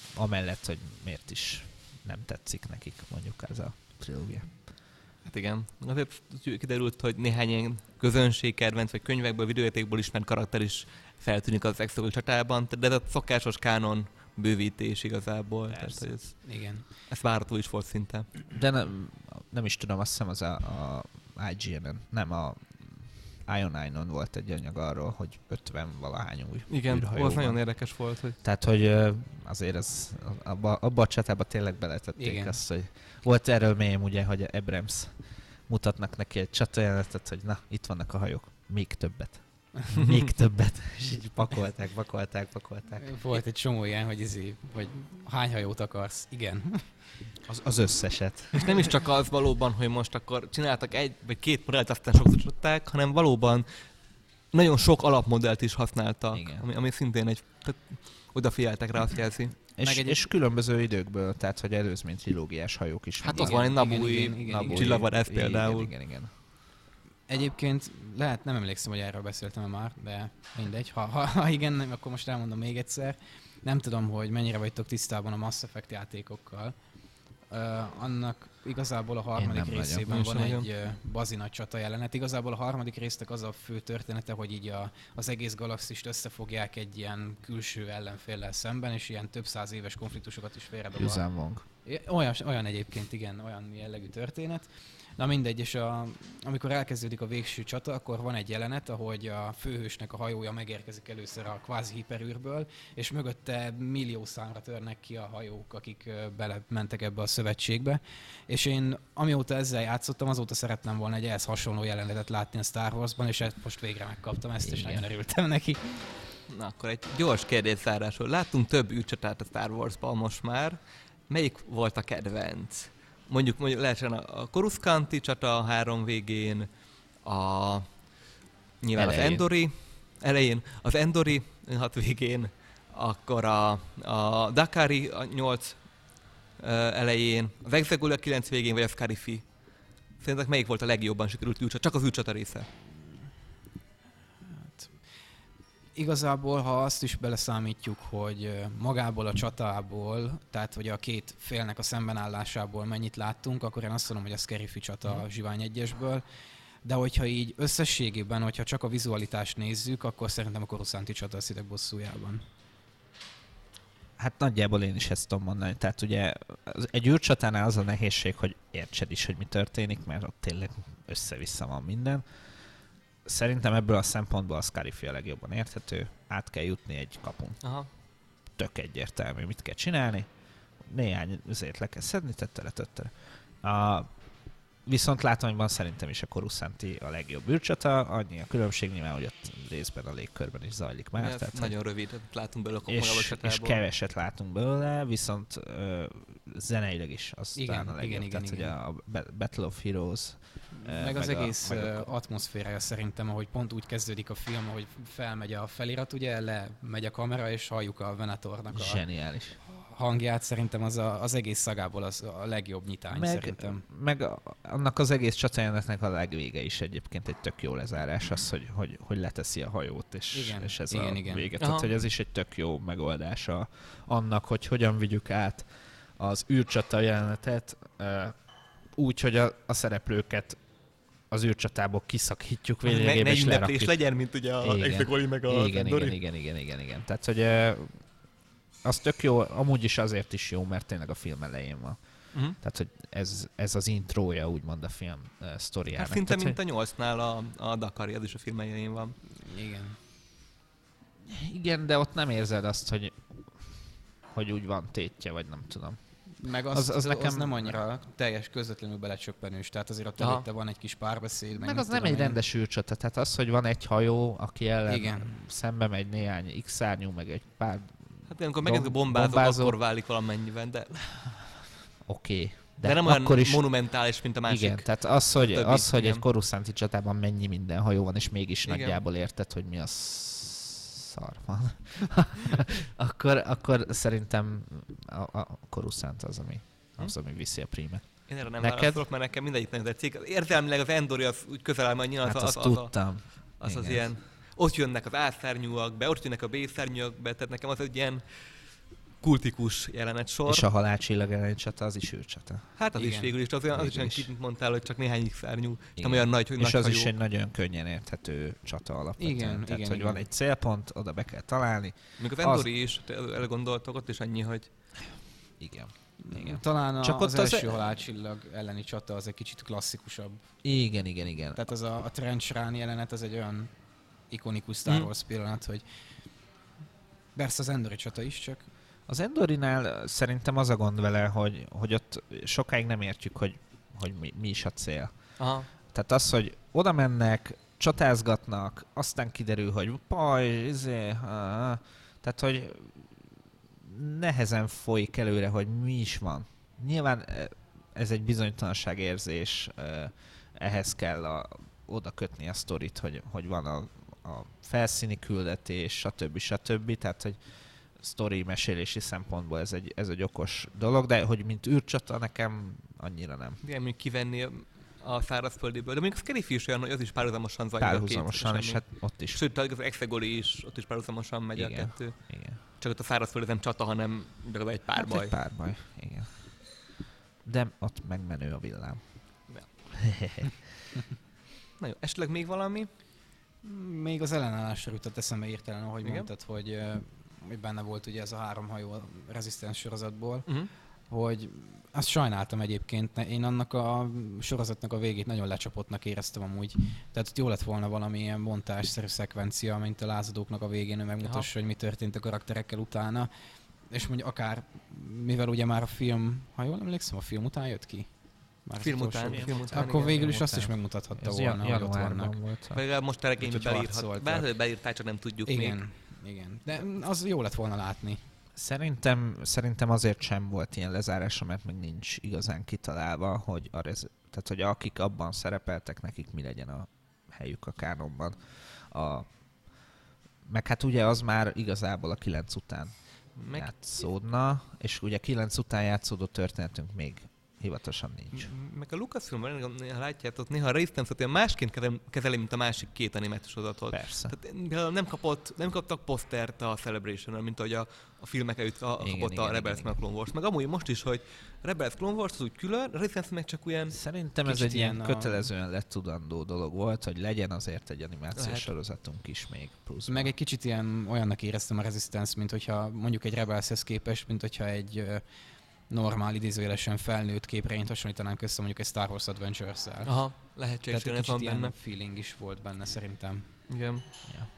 amellett, hogy miért is nem tetszik nekik mondjuk ez a trilógia. Hát igen. Azért kiderült, hogy néhány ilyen közönségkedvenc, vagy könyvekből, videójátékból ismert karakter is feltűnik az extra csatában, de ez a szokásos kánon bővítés igazából. Tehát, hogy ez, igen. ez várható is volt szinte. De nem, nem is tudom, azt hiszem az a, a I G N-en, nem a Ion nine-on volt egy anyag arról, hogy ötven valahány új igen, űrhajó az van. nagyon érdekes volt. Hogy... Tehát, hogy azért ez, abba, abba a csatába tényleg beletették igen. azt, hogy volt erről mém ugye, hogy Abrams mutatnak neki egy csatajelenetet, hogy na, itt vannak a hajók, még többet. Még többet. És így pakolták, pakolták, pakolták. Volt egy csomó ilyen, hogy, izé, hogy hány hajót akarsz? Igen. Az, az összeset. És nem is csak az valóban, hogy most akkor csináltak egy vagy két modellt, aztán sokszor csatták, hanem valóban nagyon sok alapmodellt is használtak, ami, ami szintén egy, tehát odafigyeltek rá, azt jelzi. És, egy... és különböző időkből, tehát hogy előzmény trilógiás hajók is. Hát ott van egy Nabui csillagvadász például. Igen, igen, igen. Egyébként lehet, nem emlékszem, hogy erről beszéltem már, de mindegy. Ha, ha, ha igen, nem, akkor most elmondom még egyszer. Nem tudom, hogy mennyire vagytok tisztában a Mass Effect játékokkal. Uh, annak igazából a harmadik részében van egy uh, bazi nagy csata jelenet. Igazából a harmadik résznek az a fő története, hogy így a, az egész galaxist összefogják egy ilyen külső ellenféllel szemben, és ilyen több száz éves konfliktusokat is félredob. Olyan, olyan egyébként, igen, olyan jellegű történet. Na mindegy, és a, amikor elkezdődik a végső csata, akkor van egy jelenet, ahogy a főhősnek a hajója megérkezik először a kvázi hiperűrből, és mögötte millió számra törnek ki a hajók, akik belementek ebbe a szövetségbe. És én amióta ezzel játszottam, azóta szeretném volna egy ehhez hasonló jelenetet látni a Star Warsban, és most végre megkaptam ezt, és nagyon örültem neki. Na akkor egy gyors kérdészárásról. Láttunk több űrcsatát a Star Warsban most már. Melyik volt a kedvenc? Mondjuk, mondjuk lehetsen a Coruscanti csata a három végén, a nyilván elején. az Endori elején, az Endori hat végén, akkor a, a Dakari a nyolc uh, elején, az Exegol a kilenc végén, vagy a Scarifi. Szerintek melyik volt a legjobban sikerült űrcsata? Csak az űrcsata része. Igazából, ha azt is beleszámítjuk, hogy magából a csatából, tehát hogy a két félnek a szembenállásából mennyit láttunk, akkor én azt mondom, hogy a Scarifi csata a Zsivány egyesből. De hogyha így összességében, hogyha csak a vizualitást nézzük, akkor szerintem a Coruscanti csata a Szitek bosszújában. Hát nagyjából én is ezt tudom mondani. Tehát ugye egy űrcsatánál az a nehézség, hogy értsed is, hogy mi történik, mert ott tényleg össze-vissza van minden. Szerintem ebből a szempontból a Scarifi a legjobban érthető. Át kell jutni egy kapun. Aha. Tök egyértelmű, mit kell csinálni. Néhány azért le kell szedni, tettele, tettele. A, viszont látományban szerintem is a Coruscanti a legjobb űrcsata. Annyi a különbség nyilván, hogy ott részben a légkörben is zajlik már. Ja, tehát, nagyon rövid, látunk belőle a és, és keveset látunk belőle, viszont ö, zeneileg is aztán igen, a legjobb. Igen, tehát igen, ugye igen. a Battle of Heroes, meg, meg az a, egész meg a... atmoszférája szerintem, ahogy pont úgy kezdődik a film, hogy felmegy a felirat, ugye, lemegy a kamera, és halljuk a Venatornak a zseniális hangját, szerintem az a, az egész szagából az a legjobb nyitány meg, szerintem. Meg a, annak az egész csatájának a legvége is egyébként egy tök jó lezárás, az, hogy, hogy, hogy leteszi a hajót, és, igen, és ez igen, a igen. vége. Tehát, hogy ez is egy tök jó megoldása annak, hogy hogyan vigyük át az űrcsata jelenetet úgy, hogy a, a szereplőket az űrcsatából kiszakítjuk végébe, és lerakjuk. Legyen, mint ugye a Exegoli meg a igen, igen, igen, igen, igen, igen. Tehát, hogy az tök jó, amúgy is azért is jó, mert tényleg a film elején van. Uh-huh. Tehát, hogy ez, ez az intrója, úgymond a film uh, sztoriának. Hát szinte, tehát, mint hogy... a nyolcnál a, a Dakari, az is a film elején van. Igen. Igen, de ott nem érzed azt, hogy, hogy úgy van tétje, vagy nem tudom. Meg az, az, az, nekem... az nem annyira teljes közvetlenül belecsöppenős, tehát azért ott előtte van egy kis párbeszéd. Meg, meg az nem egy én... rendes űrcsata, tehát az, hogy van egy hajó, aki ellen igen. szembe megy néhány X-szárnyú, meg egy pár hát amikor megint bombázok, bombázó... akkor válik valamennyiben, de... Oké. Okay. De, de nem olyan is... monumentális, mint a másik. Igen, tehát az, hogy, többi, az, hogy egy Coruscanti csatában mennyi minden hajó van, és mégis igen. nagyjából érted, hogy mi a szar van. akkor, akkor szerintem a, a Coruscant az, ami, az, ami viszi a prímet. Én erre nem válaszolok, mert nekem mindegyik nagyon tetszik. Érzelmileg az Endori az úgy közel áll majd nyilván. Hát az, azt az, tudtam. Az az, az ilyen... Ott jönnek az A-szárnyúak be, ott jönnek a B-szárnyúak be, tehát nekem az egy ilyen kultikus jelenet sor. És a halálcsillag elleni csata, az is űrcsata. Hát az Igen. is végül is, az olyan, az is Végül olyan is. kit mondtál, hogy csak néhány X-szárnyú, és nem Igen. olyan nagy, És nagy az hajó. is egy nagyon könnyen érthető csata alapvetően. Igen, Tehát, igen, hogy igen. van egy célpont, oda be kell találni. Még az az- Endori is, te elgondoltok, ott is annyi, hogy Igen. Igen. Talán a, Csak az ott az- első halálcsillag elleni csata az egy kicsit klasszikusabb. Igen, igen, igen. Tehát az a, a trench run jelenet, az egy olyan ikonikus Star Mm. Wars pillanat, hogy persze az Endori csata is, csak Az Endorinál szerintem az a gond vele, hogy, hogy ott sokáig nem értjük, hogy, hogy mi, mi is a cél. aha, Tehát az, hogy oda mennek, csatázgatnak, aztán kiderül, hogy paj, izé, ah, tehát, hogy nehezen folyik előre, hogy mi is van. Nyilván eh, ez egy bizonytalanságérzés, eh, ehhez kell a, oda kötni a sztorit, hogy, hogy van a, a felszíni küldetés, stb. stb. Tehát, hogy sztori mesélési szempontból ez egy, ez egy okos dolog, de hogy mint űrcsata nekem annyira nem. igen, mondjuk kivenni a szárazföldiből. De mondjuk a Scary Fish olyan, hogy az is párhuzamosan zajlik. a két Párhuzamosan, és esemény. hát ott is. Sőt, az Exegoli is, ott is párhuzamosan megy a Igen. kettő. Igen. Csak ott a szárazföld nem csata, hanem legalább egy pár Hát baj. egy pár baj, igen. De ott megmenő a villám. Na jó, esetleg még valami? még az ellenállásra jutott eszembe hirtelen, ahogy Igen. mondtad, hogy, ö, hogy benne volt ugye ez a három hajó a Resistance sorozatból, Uh-huh. hogy azt sajnáltam egyébként, ne- én annak a sorozatnak a végét nagyon lecsapottnak éreztem amúgy. Tehát ott jó lett volna valamilyen montásszerű szekvencia, mint a lázadóknak a végén, ő megmutassa, hogy mi történt a karakterekkel utána. És mondjuk akár, mivel ugye már a film, ha jól emlékszem, a film után jött ki? Már az Film utolsó után, rész. film után, Akkor igen. végül is film azt is után. megmutathatta Ez volna, jan- hogy ott vannak. januárban volt. Vagy legalább most a regénybe Úgyhogy beírhat. harcoltak. Bár beírták, csak nem tudjuk még. Igen, igen. De az jó lett volna látni. Szerintem, szerintem azért sem volt ilyen lezárása, mert még nincs igazán kitalálva, hogy, a rez- tehát, hogy akik abban szerepeltek, nekik mi legyen a helyük a kánonban. A, meg hát ugye az már igazából a kilenc után Meg, játszódna, és ugye kilenc után játszódó történetünk még hivatalosan nincs. m- meg a Lucasfilm, ha látjátok, néha a Resistance-ot ilyen másként kezel- kezeli, mint a másik két animációs sorozatot. Persze. Tehát például nem, kapott, nem kaptak posztert a Celebration-ről, mint ahogy a, a filmek előtt a, Igen, kapott igen, a Rebels igen, meg a Clone Wars. Meg amúgy most is, hogy Rebels Clone Wars az úgy külön, a Resistance meg csak olyan... Szerintem ez Kicsit egy ilyen ilyen a- kötelezően letudandó dolog volt, hogy legyen azért egy animációs Lehet. sorozatunk is még pluszban. Meg egy kicsit ilyen olyannak éreztem a Resistance, mint hogyha mondjuk egy Rebelshez képest, mint hogyha egy ö, normál, idézőjelesen felnőtt képregényt hasonlítanánk össze mondjuk egy Star Wars Adventures-szel. Aha, lehetséges, Tehát hogy egy ez van kicsit benne. ilyen feeling is volt benne szerintem. Igen. Ja.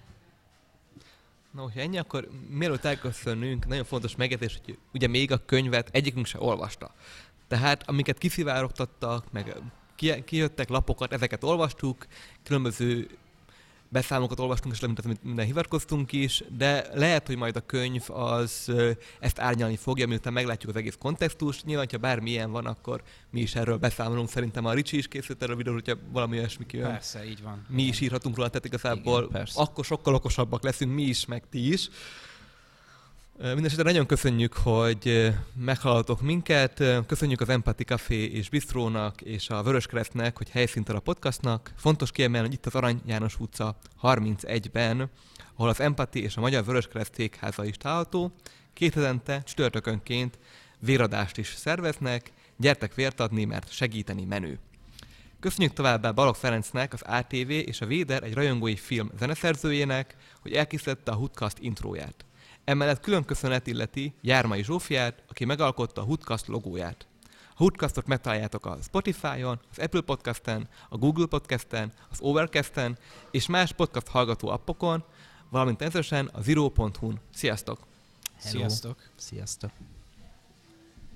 Na, hogyha ennyi, akkor mielőtt elköszönünk, nagyon fontos megjegyzés, hogy ugye még a könyvet egyikünk se olvasta. Tehát amiket kiszivárogtattak, meg ki- kijöttek lapokat, ezeket olvastuk, különböző beszámokat olvastunk, és mint amit minden hivatkoztunk is, de lehet, hogy majd a könyv az ö, ezt árnyalni fogja, miután meglátjuk az egész kontextust. Nyilván, ha bármilyen van, akkor mi is erről beszámolunk. Szerintem a Ricsi is készült erről a videót, hogyha valami olyasmi kijön. Persze, így van. Mi is írhatunk róla, tehát igazából Igen, persze. akkor sokkal okosabbak leszünk mi is, meg ti is. Mindenesetre nagyon köszönjük, hogy meghallgatok minket. Köszönjük az Empathy Café és Bistrónak és a Vöröskeresztnek, hogy helyszínt ad a podcastnak. Fontos kiemelni, hogy itt az Arany János utca harmincegyben, ahol az Empathy és a Magyar Vöröskereszt székháza is található. Két hetente, csütörtökönként véradást is szerveznek. Gyertek vért adni, mert segíteni menő. Köszönjük továbbá Balogh Ferencnek, az á té vé és a Véder egy rajongói film zeneszerzőjének, hogy elkészítette a Hoodcast intróját. Emellett külön köszönet illeti Jármai Zsófiát, aki megalkotta a Hoodcast logóját. A Hoodcastot megtaláljátok a Spotify-on, az Apple Podcasten, a Google Podcasten, az Overcasten és más podcast hallgató appokon, valamint természetesen a zero pont hu-n. Sziasztok! Hello. Sziasztok! Sziasztok!